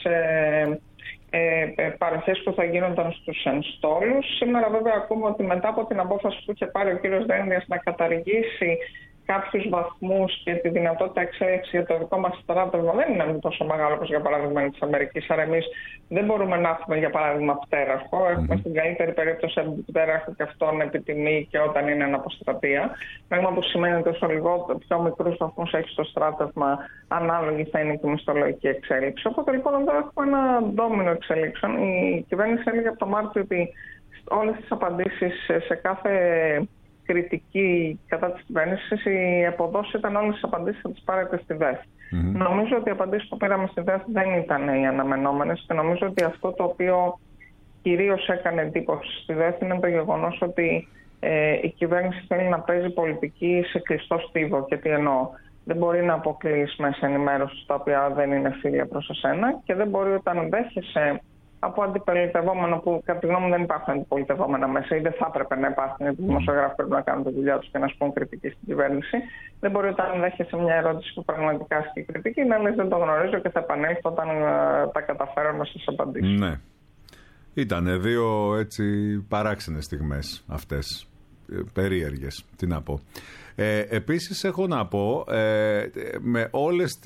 παροχές που θα γίνονταν στους ενστόλους. Σήμερα βέβαια ακούμε ότι μετά από την απόφαση που είχε πάρει ο κ. Δένδιας να καταργήσει κάποιους βαθμούς και τη δυνατότητα εξέλιξη για το δικό μας στράτευμα δεν είναι τόσο μεγάλο όπως για παράδειγμα της Αμερικής. Άρα εμείς δεν μπορούμε να έχουμε για παράδειγμα πτέραρχο. Έχουμε στην καλύτερη περίπτωση πτέραρχο και αυτόν επιτιμεί και όταν είναι αναποστρατεία. Πράγμα που σημαίνει ότι όσο πιο μικρούς βαθμούς έχει το στράτευμα, ανάλογη θα είναι και η μισθολογική εξέλιξη. Οπότε λοιπόν εδώ έχουμε ένα ντόμινο εξελίξεων. Η κυβέρνηση έλεγε από το Μάρτιο ότι όλες τις απαντήσεις σε κάθε κριτική κατά της κυβέρνησης, οι αποδόσεις ήταν όλες τις απαντήσεις θα τις πάρετε στη ΔΕΘ. Νομίζω ότι οι απαντήσεις που πήραμε στη ΔΕΘ δεν ήταν οι αναμενόμενες και νομίζω ότι αυτό το οποίο κυρίως έκανε εντύπωση στη ΔΕΘ είναι το γεγονός ότι η κυβέρνηση θέλει να παίζει πολιτική σε κλειστό στίβο. Και τι εννοώ. Δεν μπορεί να αποκλείσει μέσα ενημέρωση τα οποία δεν είναι φίλια προς εσένα και δεν μπορεί όταν δέχεσαι από αντιπολιτευόμενο, που κατά τη γνώμη μου δεν υπάρχουν αντιπολιτευόμενα μέσα ή δεν θα έπρεπε να υπάρχουν, γιατί οι δημοσιογράφοι πρέπει να κάνουν τη δουλειά τους και να σπούν κριτική στην κυβέρνηση. Δεν μπορεί όταν δέχεσαι μια ερώτηση που πραγματικά ασκεί κριτική να λες δεν το γνωρίζω και θα επανέλθω όταν τα καταφέρω να σας απαντήσω. Ναι. Ήτανε δύο έτσι παράξενες στιγμές αυτές. Περίεργες, τι να πω. Επίσης έχω να πω με όλες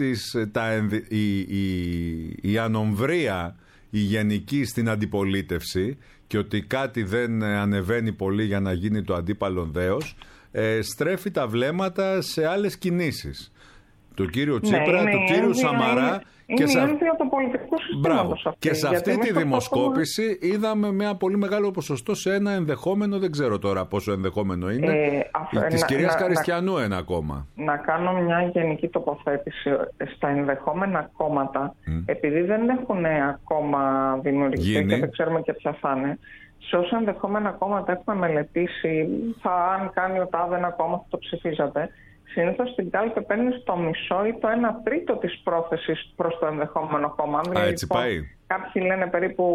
η ανομβρία η γενική στην αντιπολίτευση και ότι κάτι δεν ανεβαίνει πολύ για να γίνει το αντίπαλον δέος, στρέφει τα βλέμματα σε άλλες κινήσεις. Του κύριου Τσίπρα, του κύριου Σαμαρά και σε αυτή τη δημοσκόπηση είδαμε μια πολύ μεγάλο ποσοστό σε ένα ενδεχόμενο, δεν ξέρω τώρα πόσο ενδεχόμενο είναι, της κυρίας Καριστιανού ένα ακόμα. Να κάνω μια γενική τοποθέτηση στα ενδεχόμενα κόμματα, επειδή δεν έχουν ακόμα δημιουργηθεί και δεν ξέρουμε και ποια θα είναι. Σε όσα ενδεχόμενα κόμματα έχουμε μελετήσει, αν κάνει ο τάδε ένα κόμμα θα το ψηφίζατε. Συνήθως στην κάλπη παίρνει το μισό ή το 1/3 της πρόθεσης προς το ενδεχόμενο κόμμα. Έτσι πάει. Κάποιοι λένε περίπου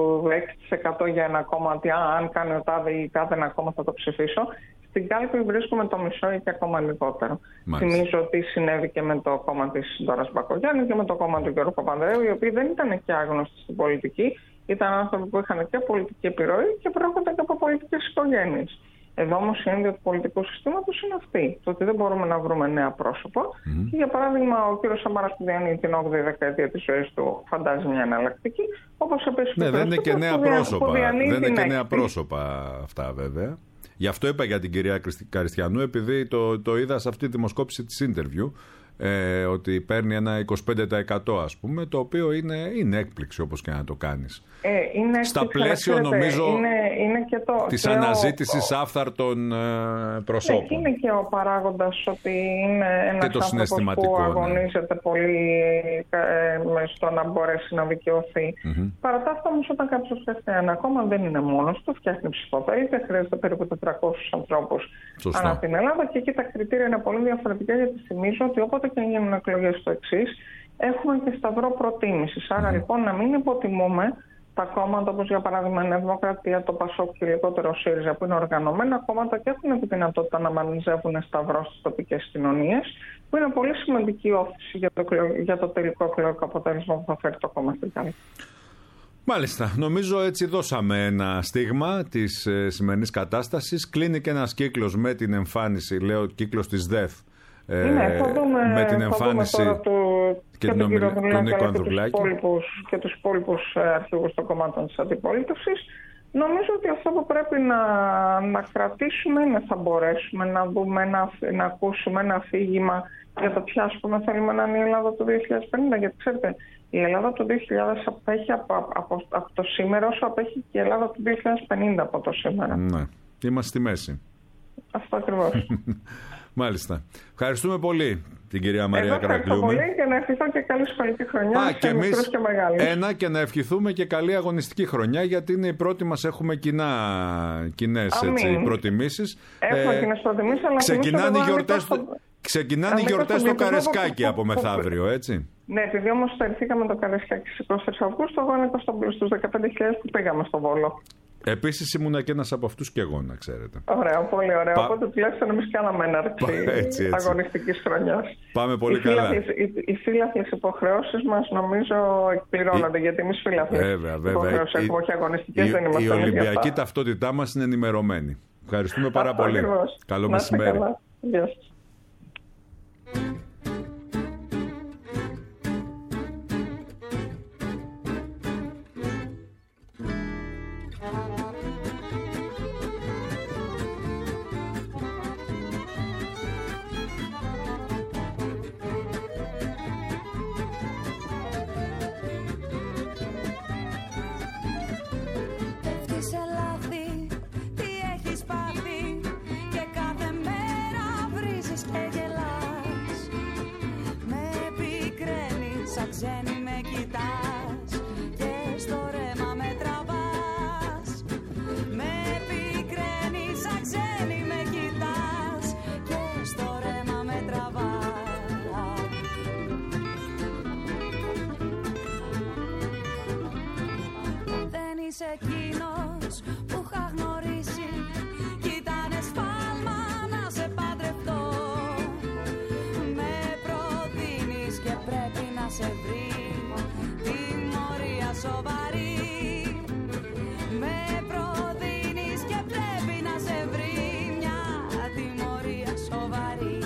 6% για ένα κόμμα, ότι αν κάνει ο τάδε ή κάθε ένα κόμμα θα το ψηφίσω. Στην κάλπη βρίσκουμε το μισό ή και ακόμα λιγότερο. Θυμίζω ότι συνέβη και με το κόμμα της Ντόρας Μπακογιάννη και με το κόμμα του Γιώργου Παπανδρέου, οι οποίοι δεν ήταν και άγνωστοι στην πολιτική. Ήταν άνθρωποι που είχαν και πολιτική επιρροή και προέρχονταν και από πολιτικές οικογένειες. Εδώ όμως η ένδυα του πολιτικού συστήματος είναι αυτή. Το ότι δεν μπορούμε να βρούμε νέα πρόσωπα. Και για παράδειγμα, ο κύριος Σαμαράς που διανύει την 8η δεκαετία της ζωής του φαντάζει μια εναλλακτική. Όπως επίσης δεν είναι και νέα πρόσωπα. Δεν είναι και νέα πρόσωπα αυτά βέβαια. Γι' αυτό είπα για την κυρία Καριστιανού, επειδή το είδα σε αυτή τη δημοσκόπηση της interview. Ότι παίρνει ένα 25% ας πούμε, το οποίο είναι έκπληξη όπως και να το κάνεις. Στα πλαίσιο νομίζω της αναζήτησης άφθαρτων προσώπων. Είναι και ο παράγοντας ότι είναι ένας άνθρωπος που αγωνίζεται πολύ στο να μπορέσει να δικαιωθεί. Παρά τα αυτά όμως όταν κάποιος φτιάχνει ένα κόμμα δεν είναι μόνος του, φτιάχνει ψηφοδέλτια, χρειάζεται περίπου 400 ανθρώπους ανά την Ελλάδα και εκεί τα κριτήρια είναι πολύ διαφορετικά, γιατί θυμίζω ότι όποτε και γίνουν εκλογές στο εξής, έχουμε και σταυρό προτίμησης. Άρα λοιπόν να μην υποτιμούμε τα κόμματα όπως για παράδειγμα η Νέα Δημοκρατία, το ΠΑΣΟΚ και λιγότερο ο ΣΥΡΙΖΑ, που είναι οργανωμένα κόμματα και έχουν τη δυνατότητα να μανιζεύουν σταυρό στις τοπικές κοινωνίες, που είναι πολύ σημαντική όθηση για το τελικό εκλογικό αποτέλεσμα που θα φέρει το κόμμα στην κάλπη. Μάλιστα. Νομίζω έτσι δώσαμε ένα στίγμα της σημερινής κατάστασης. Κλείνει και ένας κύκλος με την εμφάνιση, λέω κύκλος της ΔΕΘ, με την εμφάνιση και τον Νίκο Ανδρουλάκη και τους υπόλοιπους αρχηγούς των κομμάτων της αντιπολίτευσης. Νομίζω ότι αυτό που πρέπει να κρατήσουμε είναι θα μπορέσουμε να δούμε, να ακούσουμε ένα αφήγημα για το ποια, ας πούμε, θέλουμε να είναι η Ελλάδα του 2050. Γιατί ξέρετε, η Ελλάδα του 2000 απέχει από το σήμερα όσο απέχει και η Ελλάδα του 2050 από το σήμερα. Ναι, είμαστε στη μέση. Αυτό ακριβώς. Μάλιστα. Ευχαριστούμε πολύ την κυρία Μαρία Καρακλιούμη. Ευχαριστώ πολύ και να ευχηθώ και καλή σχολική χρονιά και εμείς και να ευχηθούμε και καλή αγωνιστική χρονιά, γιατί είναι η πρώτη μας, έχουμε κοινές προτιμήσεις. Έχουμε κοινές προτιμήσεις, αλλά ξεκινάνε οι γιορτές στο Καρεσκάκι από μεθαύριο, έτσι. Ναι, επειδή όμως στερηθήκαμε το Καρεσκάκι στις 23 Αυγούστου, εγώ ανήκω στους 15.000 που πήγαμε στο Βόλο. Επίσης ήμουνα και ένας από αυτούς και εγώ, να ξέρετε. Ωραία, πολύ ωραία. Οπότε τουλάχιστον εμείς κάναμε έναρξη αγωνιστικής χρονιάς. Πάμε πολύ καλά. Οι φύλαθλες υποχρεώσεις μας νομίζω εκπληρώνονται, γιατί εμείς φύλαθλες υποχρεώσεις έχουμε, όχι αγωνιστικές, δεν είμαστε. Η Ολυμπιακή ταυτότητά μας είναι ενημερωμένη. Ευχαριστούμε πάρα πολύ. Καλό μεσημέρι. Γεια σας. Ξένη με κοιτάς και στο ρέμα με τραβάς. Με πικραίνεις, σαν ξένη με κοιτάς και στο ρέμα με τραβάς. Δεν είσαι εκείνος που είχα γνωρίσει κι ήτανε σφάλμα να σε παντρευτώ. Με προτείνεις και πρέπει να σε βρει τιμωρία σοβαρή. Με προτείνεις και πρέπει να σε βρει μια τιμωρία σοβαρή.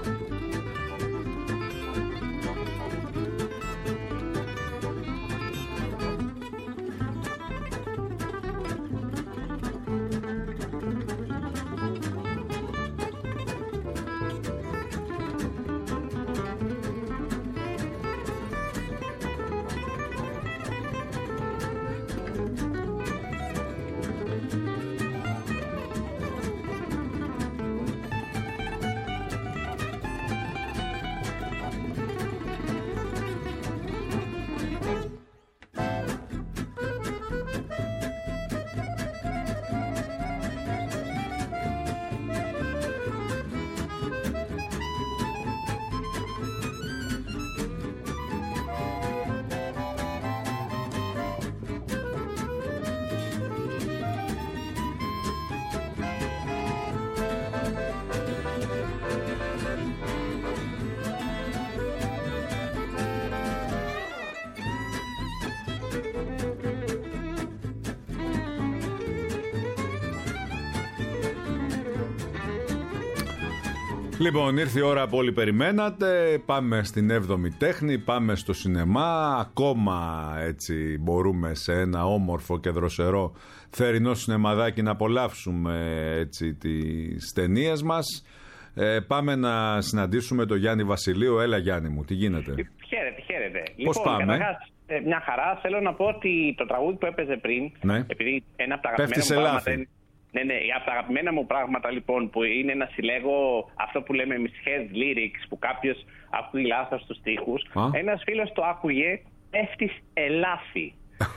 Λοιπόν, ήρθε η ώρα που όλοι περιμένατε. Πάμε στην 7η τέχνη, πάμε στο σινεμά. Ακόμα έτσι μπορούμε σε ένα όμορφο και δροσερό θερινό σινεμαδάκι να απολαύσουμε έτσι τις ταινίες μας. Πάμε να συναντήσουμε τον Γιάννη Βασιλείου. Έλα Γιάννη μου, τι γίνεται? Χαίρετε. Πώς λοιπόν, πάμε? Μια χαρά. Θέλω να πω ότι το τραγούδι που έπαιζε πριν, ναι, επειδή ένα από τα αγαπημένα μου πράγματα. Ναι, από τα αγαπημένα μου πράγματα λοιπόν, που είναι να συλλέγω αυτό που λέμε misheard lyrics, που κάποιος ακούει λάθος στους στίχους. Ένας φίλος το άκουγε, πέφτεις ελάφι.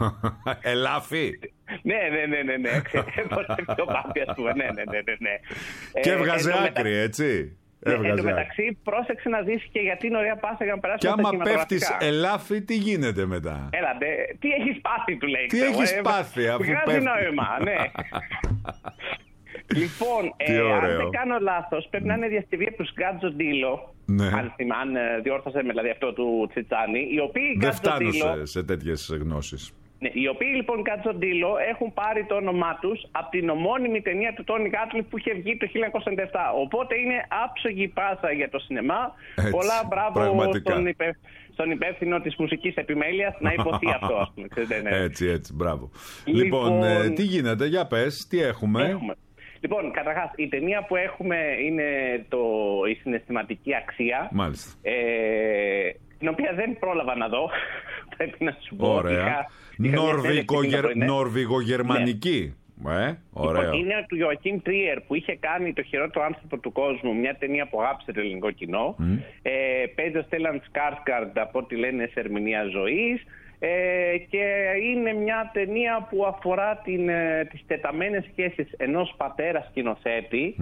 Ελάφι. Ναι. Πώς το πάπη, ας πούμε. Ναι. Και έβγαζε άκρη, έτσι. Εν τω μεταξύ, πρόσεξε να δεις και γιατί είναι ωραία πάσα για να περάσουμε στα κινηματογραφικά. Και άμα πέφτεις ελάφι, τι γίνεται μετά? Έλατε, τι έχεις πάθει, του λέει. Τι έχεις πάθει, αφού πέφτει? Βγάζει νόημα, ναι. Λοιπόν, αν δεν κάνω λάθος, πρέπει να είναι διαστηβή από τους Γκάτζο Ντίλο. Ναι. Αν διόρθωσε με δηλαδή αυτό του Τσιτσάνι, οι οποίοι δεν φτάνω σε τέτοιες γνώσεις. Ναι, οι οποίοι λοιπόν Κατσοντήλο έχουν πάρει το όνομά τους από την ομώνυμη ταινία του Τόνι Γκάτλιφ που είχε βγει το 1997. Οπότε είναι άψογη πάσα για το σινεμά. Έτσι, πολλά μπράβο στον υπεύθυνο της μουσικής επιμέλειας να υποθεί αυτό, ας πούμε. Έτσι, μπράβο. Λοιπόν, τι γίνεται, για πες, τι έχουμε. Λοιπόν, καταρχάς, η ταινία που έχουμε είναι η συναισθηματική αξία. Μάλιστα. Την οποία δεν πρόλαβα να δω. Πρέπει να σου πω. Ωραία. Νορβηγογερμανική. Λοιπόν, είναι του Ιωακίμ Τρίερ που είχε κάνει Το χειρότερο άνθρωπο του κόσμου, μια ταινία που αγάπησε το ελληνικό κοινό. Παίζει ο Στέλαν Σκάρσκαρντ, από ό,τι λένε, σε ερμηνεία ζωής. Και είναι μια ταινία που αφορά τις τεταμένες σχέσεις ενός πατέρα σκηνοθέτη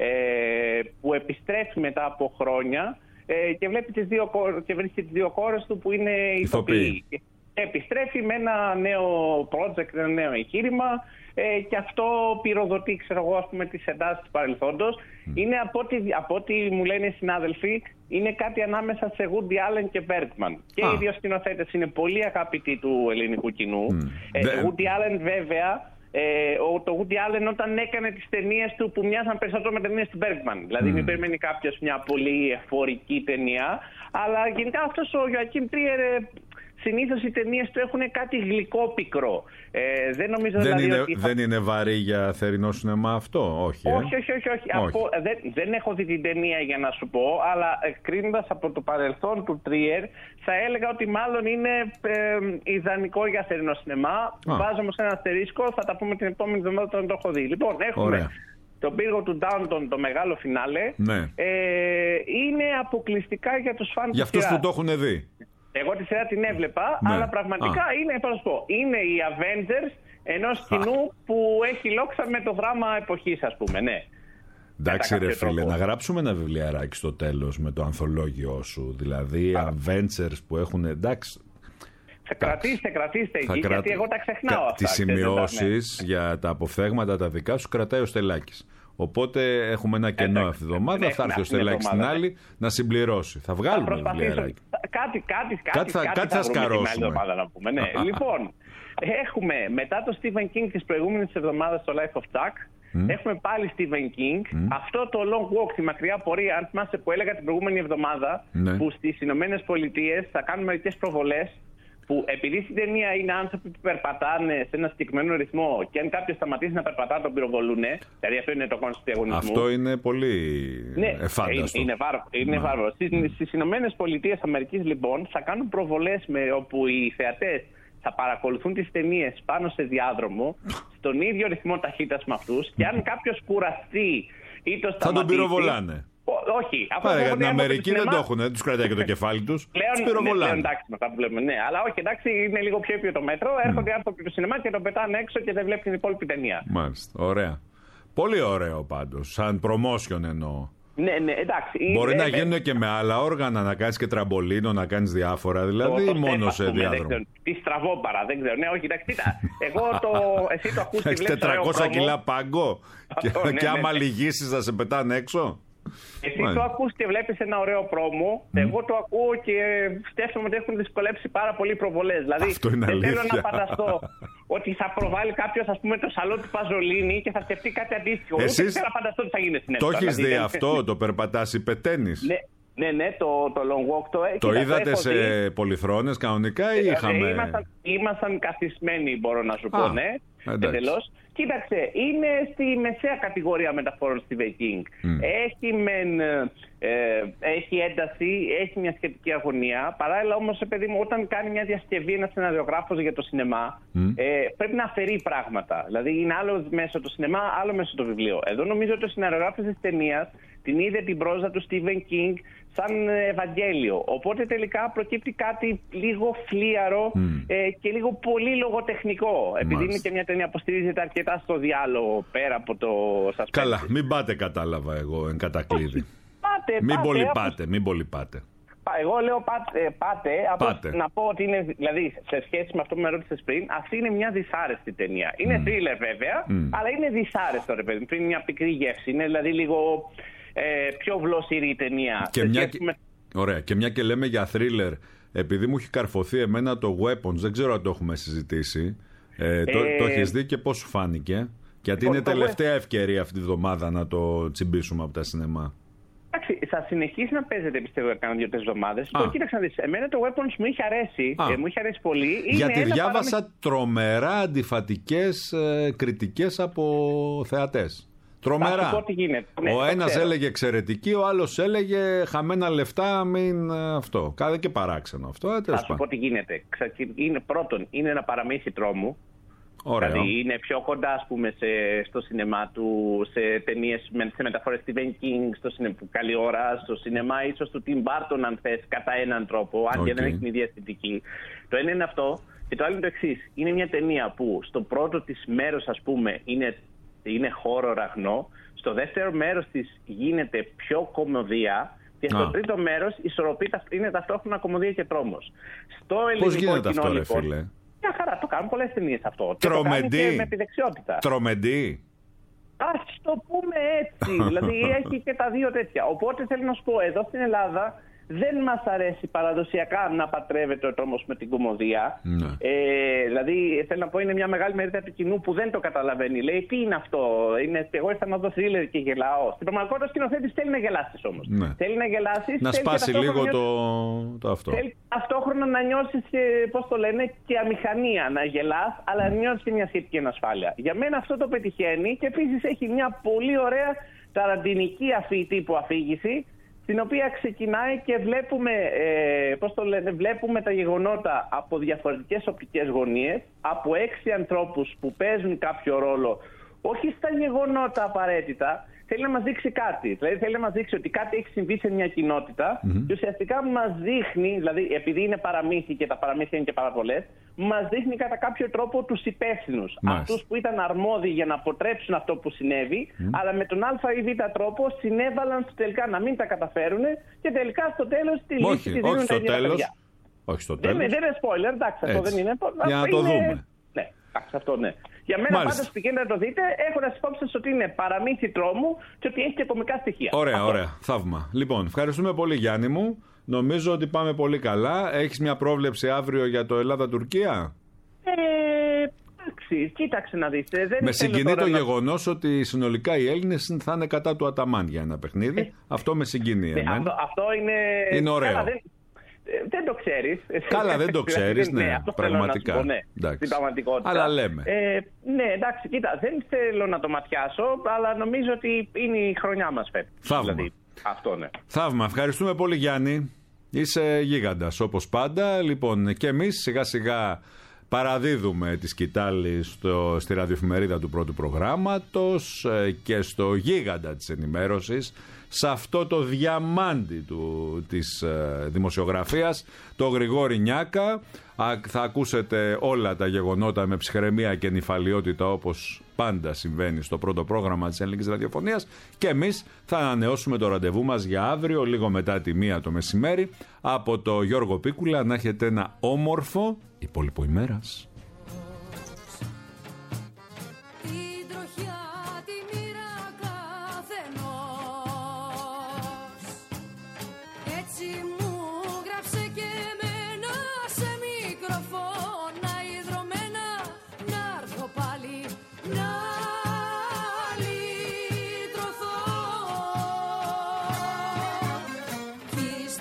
που επιστρέφει μετά από χρόνια και βλέπει βρίσκει τις δύο κόρες του που είναι ηθοποιοί. Επιστρέφει με ένα νέο project, ένα νέο εγχείρημα και αυτό πυροδοτεί, ας πούμε, τις εντάσεις του παρελθόντος. Είναι από ό,τι μου λένε οι συνάδελφοι, είναι κάτι ανάμεσα σε Woody Allen και Bergman. Και οι δύο σκηνοθέτες είναι πολύ αγαπητοί του ελληνικού κοινού. Woody Allen βέβαια, το Woody Allen όταν έκανε τις ταινίες του που μοιάζαν περισσότερο με ταινίες του Bergman. Δηλαδή μην περιμένει κάποιος μια πολύ εφορική ταινία. Αλλά γενικά αυτός ο Ιωακίμ Τρίερ, συνήθως οι ταινίες του έχουν κάτι γλυκό πικρό. Δεν νομίζω δεν είναι βαρύ για θερινό σινεμά αυτό, όχι. Όχι. Δεν έχω δει την ταινία για να σου πω, αλλά κρίνοντας από το παρελθόν του Τρίερ, θα έλεγα ότι μάλλον είναι ιδανικό για θερινό σινεμά. Βάζω όμως ένα αστερίσκο, θα τα πούμε την επόμενη εβδομάδα όταν το έχω δει. Λοιπόν, έχουμε τον πύργο του Ντάουντον, το μεγάλο φινάλε. Ναι. Είναι αποκλειστικά για τους φαν της σειράς. Για αυτούς που το έχουν δει. Εγώ τη σειρά την έβλεπα, αλλά πραγματικά είναι οι Avengers ενός κοινού που έχει λόξα με το δράμα εποχής, ας πούμε, ναι. Εντάξει ρε φίλε, να γράψουμε ένα βιβλιαράκι στο τέλος με το ανθολόγιο σου, δηλαδή Avengers που έχουν, εντάξει. Κρατήστε εκεί, γιατί εγώ τα ξεχνάω αυτά. Τις σημειώσεις για τα αποφθέγματα τα δικά σου κρατάει ο Στελάκης. Οπότε έχουμε ένα κενό αυτή τη εβδομάδα. Θα έρθει ο Στελάκης την άλλη να συμπληρώσει. Θα βγάλουμε βιβλιαράκι. Κάτι θα σκαρώσουμε. Λοιπόν, έχουμε μετά το Stephen King της προηγούμενης εβδομάδας το Life of Chuck. Έχουμε πάλι Stephen King. Αυτό το Long Walk, τη μακριά πορεία, αν θυμάσαι που έλεγα την προηγούμενη εβδομάδα, που στις Ηνωμένες Πολιτείες θα κάνουν μερικές προβολές. Που επειδή στην ταινία είναι άνθρωποι που περπατάνε σε ένα συγκεκριμένο ρυθμό και αν κάποιος σταματήσει να περπατά τον πυροβολούνε, δηλαδή αυτό είναι το κόνσεπτ του διαγωνισμού. Αυτό είναι πολύ εφάνταστο. Είναι βάρβαρο. Στις Ηνωμένες Πολιτείες Αμερικής λοιπόν θα κάνουν προβολές όπου οι θεατές θα παρακολουθούν τις ταινίες πάνω σε διάδρομο στον ίδιο ρυθμό ταχύτητας με αυτούς και αν κάποιος κουραστεί ή το σταματήσει, θα τον πυροβολάνε. Όχι. Για την Αμερική δεν το έχουν, δεν τους κρατάει και το κεφάλι τους. Τους πυροβολάνε. Εντάξει με αυτά που βλέπουμε, ναι. Αλλά όχι, εντάξει, είναι λίγο πιο ήπιο το μέτρο. Έρχονται άνθρωποι στο σινεμά και τον πετάνε έξω και δεν βλέπει την υπόλοιπη ταινία. Μάλιστα. Ωραία. Πολύ ωραίο πάντως. Σαν promotion εννοώ. Ναι, εντάξει. Μπορεί να γίνουν και με άλλα όργανα, να κάνεις και τραμπολίνο, να κάνεις διάφορα, δηλαδή μόνο σε διάδρομο. Τι στραβόπαρα, δεν ξέρω. Ναι, όχι, εντάξει, κοίτα. Εσύ το ακούς και βλέπεις 400 κιλά πάγκο και άμα λυγίσεις θα σε πετάνε έξω. Εσύ το ακούς και βλέπεις ένα ωραίο πρόμο. Εγώ το ακούω και σκέφτομαι ότι έχουν δυσκολέψει πάρα πολύ προβολές. Δηλαδή δεν θέλω να φανταστώ ότι θα προβάλλει κάποιος, ας πούμε, το σαλό του Παζολίνη και θα σκεφτεί κάτι αντίστοιχο. Δεν θέλω να φανταστώ ότι θα γίνει στην Ελλάδα. Το έχεις δει αυτό, το περπατάς ή πεταίνεις? Ναι, το Long Walk το είδατε σε πολυθρόνες κανονικά ή είχαμε? Ήμασταν καθισμένοι, μπορώ να σου πω, ναι. Εντελώς. Κοίταξε, είναι στη μεσαία κατηγορία μεταφορών στη Viking. Έχει ένταση, έχει μια σχετική αγωνία. Παράλληλα όμως, παιδί μου, όταν κάνει μια διασκευή ένας σεναριογράφος για το σινεμά, πρέπει να αφαιρεί πράγματα. Δηλαδή είναι άλλο μέσω το σινεμά, άλλο μέσω το βιβλίο. Εδώ νομίζω ότι ο σεναριογράφος της ταινίας την είδε την πρόζα του Stephen King σαν Ευαγγέλιο. Οπότε τελικά προκύπτει κάτι λίγο φλίαρο και λίγο πολύ λογοτεχνικό. Επειδή είναι και μια ταινία που στηρίζεται αρκετά στο διάλογο πέρα από το suspense. Καλά, μην πάτε, κατάλαβα εγώ εν κατακλείδη. Μην πολύ πάτε. Εγώ λέω πάτε. Να πω ότι είναι, δηλαδή, σε σχέση με αυτό που με ρώτησες πριν, αυτή είναι μια δυσάρεστη ταινία. Είναι thriller βέβαια, αλλά είναι δυσάρεστο, ρε παιδί. Είναι μια πικρή γεύση. Είναι δηλαδή λίγο πιο βλοσιρή η ταινία. Ωραία, και μια και λέμε για thriller, επειδή μου έχει καρφωθεί εμένα το Weapons, δεν ξέρω αν το έχουμε συζητήσει. Το έχεις δει και πώς σου φάνηκε? Γιατί είναι τελευταία ευκαιρία αυτή τη βδομάδα να το τσιμπήσουμε από τα σινεμά. Εντάξει, θα συνεχίσει να παίζεται, πιστεύω, για κάνα 2-3 εβδομάδες. Κοίταξε να δεις. Εμένα το Weapons μου είχε αρέσει. Μου είχε αρέσει πολύ. Γιατί διάβασα τρομερά αντιφατικές κριτικές από θεατές. Τρομερά. Ο ένας έλεγε εξαιρετική, ο άλλος έλεγε χαμένα λεφτά, μην αυτό. Κάθε και παράξενο αυτό. Θα σου πω τι γίνεται. Πρώτον, είναι ένα παραμύθι τρόμου. Ωραίο. Δηλαδή είναι πιο κοντά, ας πούμε, στο σινεμά του, σε ταινίες, σε μεταφορές Stephen King, καλή ώρα, στο σινεμά ίσως του Tim Burton, αν θες, κατά έναν τρόπο, αν και δεν έχει την ίδια αισθητική. Το ένα είναι αυτό. Και το άλλο είναι το εξής. Είναι μια ταινία που στο πρώτο της μέρος, ας πούμε, είναι χώρο ραγνό. Στο δεύτερο μέρος της γίνεται πιο κομμωδία. Και στο τρίτο μέρος είναι ταυτόχρονα κομμωδία και τρόμος. Πώς γίνεται αυτό, ρε φίλε? Μια χαρά, το κάνουν πολλές ταινίες αυτό. Τρομεντή. Και το κάνουν και με επιδεξιότητα. Τρομεντή. Ας το πούμε έτσι. Δηλαδή έχει και τα δύο τέτοια. Οπότε θέλω να σου πω, εδώ στην Ελλάδα δεν μας αρέσει παραδοσιακά να πατρεύεται ο τρόμος με την κομμωδία. Ναι. Δηλαδή, θέλω να πω, είναι μια μεγάλη μερίδα του κοινού που δεν το καταλαβαίνει. Λέει, τι είναι αυτό? Εγώ ήρθα να δω θρίλερ και γελάω. Στην πραγματικότητα, ο σκηνοθέτης θέλει να γελάσεις όμως. Ναι. Θέλει να γελάσεις. Να σπάσει λίγο το αυτό. Θέλει ταυτόχρονα να νιώσεις, πώς το λένε, και αμηχανία. Να γελάς, αλλά να νιώσεις και μια σχετική ανασφάλεια. Για μένα αυτό το πετυχαίνει και επίσης έχει μια πολύ ωραία ταραντινική τύπου αφήγηση, στην οποία ξεκινάει και βλέπουμε τα γεγονότα από διαφορετικές οπτικές γωνίες, από 6 ανθρώπους που παίζουν κάποιο ρόλο, όχι στα γεγονότα απαραίτητα. Θέλει να μας δείξει κάτι. Δηλαδή θέλει να μας δείξει ότι κάτι έχει συμβεί σε μια κοινότητα και ουσιαστικά μας δείχνει, δηλαδή επειδή είναι παραμύθι και τα παραμύθια είναι και πάρα πολλές, μας δείχνει κατά κάποιο τρόπο τους υπεύθυνους. Αυτούς που ήταν αρμόδιοι για να αποτρέψουν αυτό που συνέβη, αλλά με τον α ή β τρόπο συνέβαλαν στο τελικά να μην τα καταφέρουν και τελικά στο τέλος τη λύση τη δίνουν τα ίδια παιδιά. Όχι στο τέλος. Δεν είναι spoiler, εντάξει, αυτό δεν είναι. Για να το δούμε. Ναι, αυτό ναι. Για μένα πάντως πηγαίνετε να το δείτε, έχοντας υπόψη ότι είναι παραμύθι τρόμου και ότι έχει και κωμικά στοιχεία. Ωραία. Θαύμα. Λοιπόν, ευχαριστούμε πολύ, Γιάννη μου. Νομίζω ότι πάμε πολύ καλά. Έχεις μια πρόβλεψη αύριο για το Ελλάδα-Τουρκία? Εντάξει, κοίταξε να δεις. Με συγκινεί το γεγονός ότι συνολικά οι Έλληνες θα είναι κατά του Αταμάν για ένα παιχνίδι. Αυτό με συγκινεί. Αυτό είναι ωραίο. Δεν το ξέρεις. Καλά, δεν το ξέρεις, ναι, πραγματικά. Στην πραγματικότητα. Αλλά λέμε. Ναι, εντάξει, κοίτα, δεν θέλω να το ματιάσω, αλλά νομίζω ότι είναι η χρονιά μας φέτος. Θαύμα. Δηλαδή, αυτό, ναι. Θαύμα. Ευχαριστούμε πολύ, Γιάννη. Είσαι γίγαντας, όπως πάντα. Λοιπόν, και εμείς σιγά-σιγά παραδίδουμε τη σκητάλη στη ραδιοεφημερίδα του πρώτου προγράμματος και στο γίγαντα της ενημέρωσης, σε αυτό το διαμάντι της δημοσιογραφίας, το Γρηγόρη Νιάκα. Θα ακούσετε όλα τα γεγονότα με ψυχραιμία και νηφαλιότητα, όπως πάντα συμβαίνει στο πρώτο πρόγραμμα της ελληνικής ραδιοφωνίας, και εμείς θα ανανεώσουμε το ραντεβού μας για αύριο λίγο μετά τη 1 το μεσημέρι. Από το Γιώργο Πίκουλα, να έχετε ένα όμορφο υπόλοιπο ημέρας.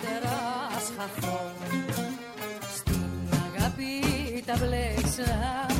Στην αγάπη τα μπλέξα.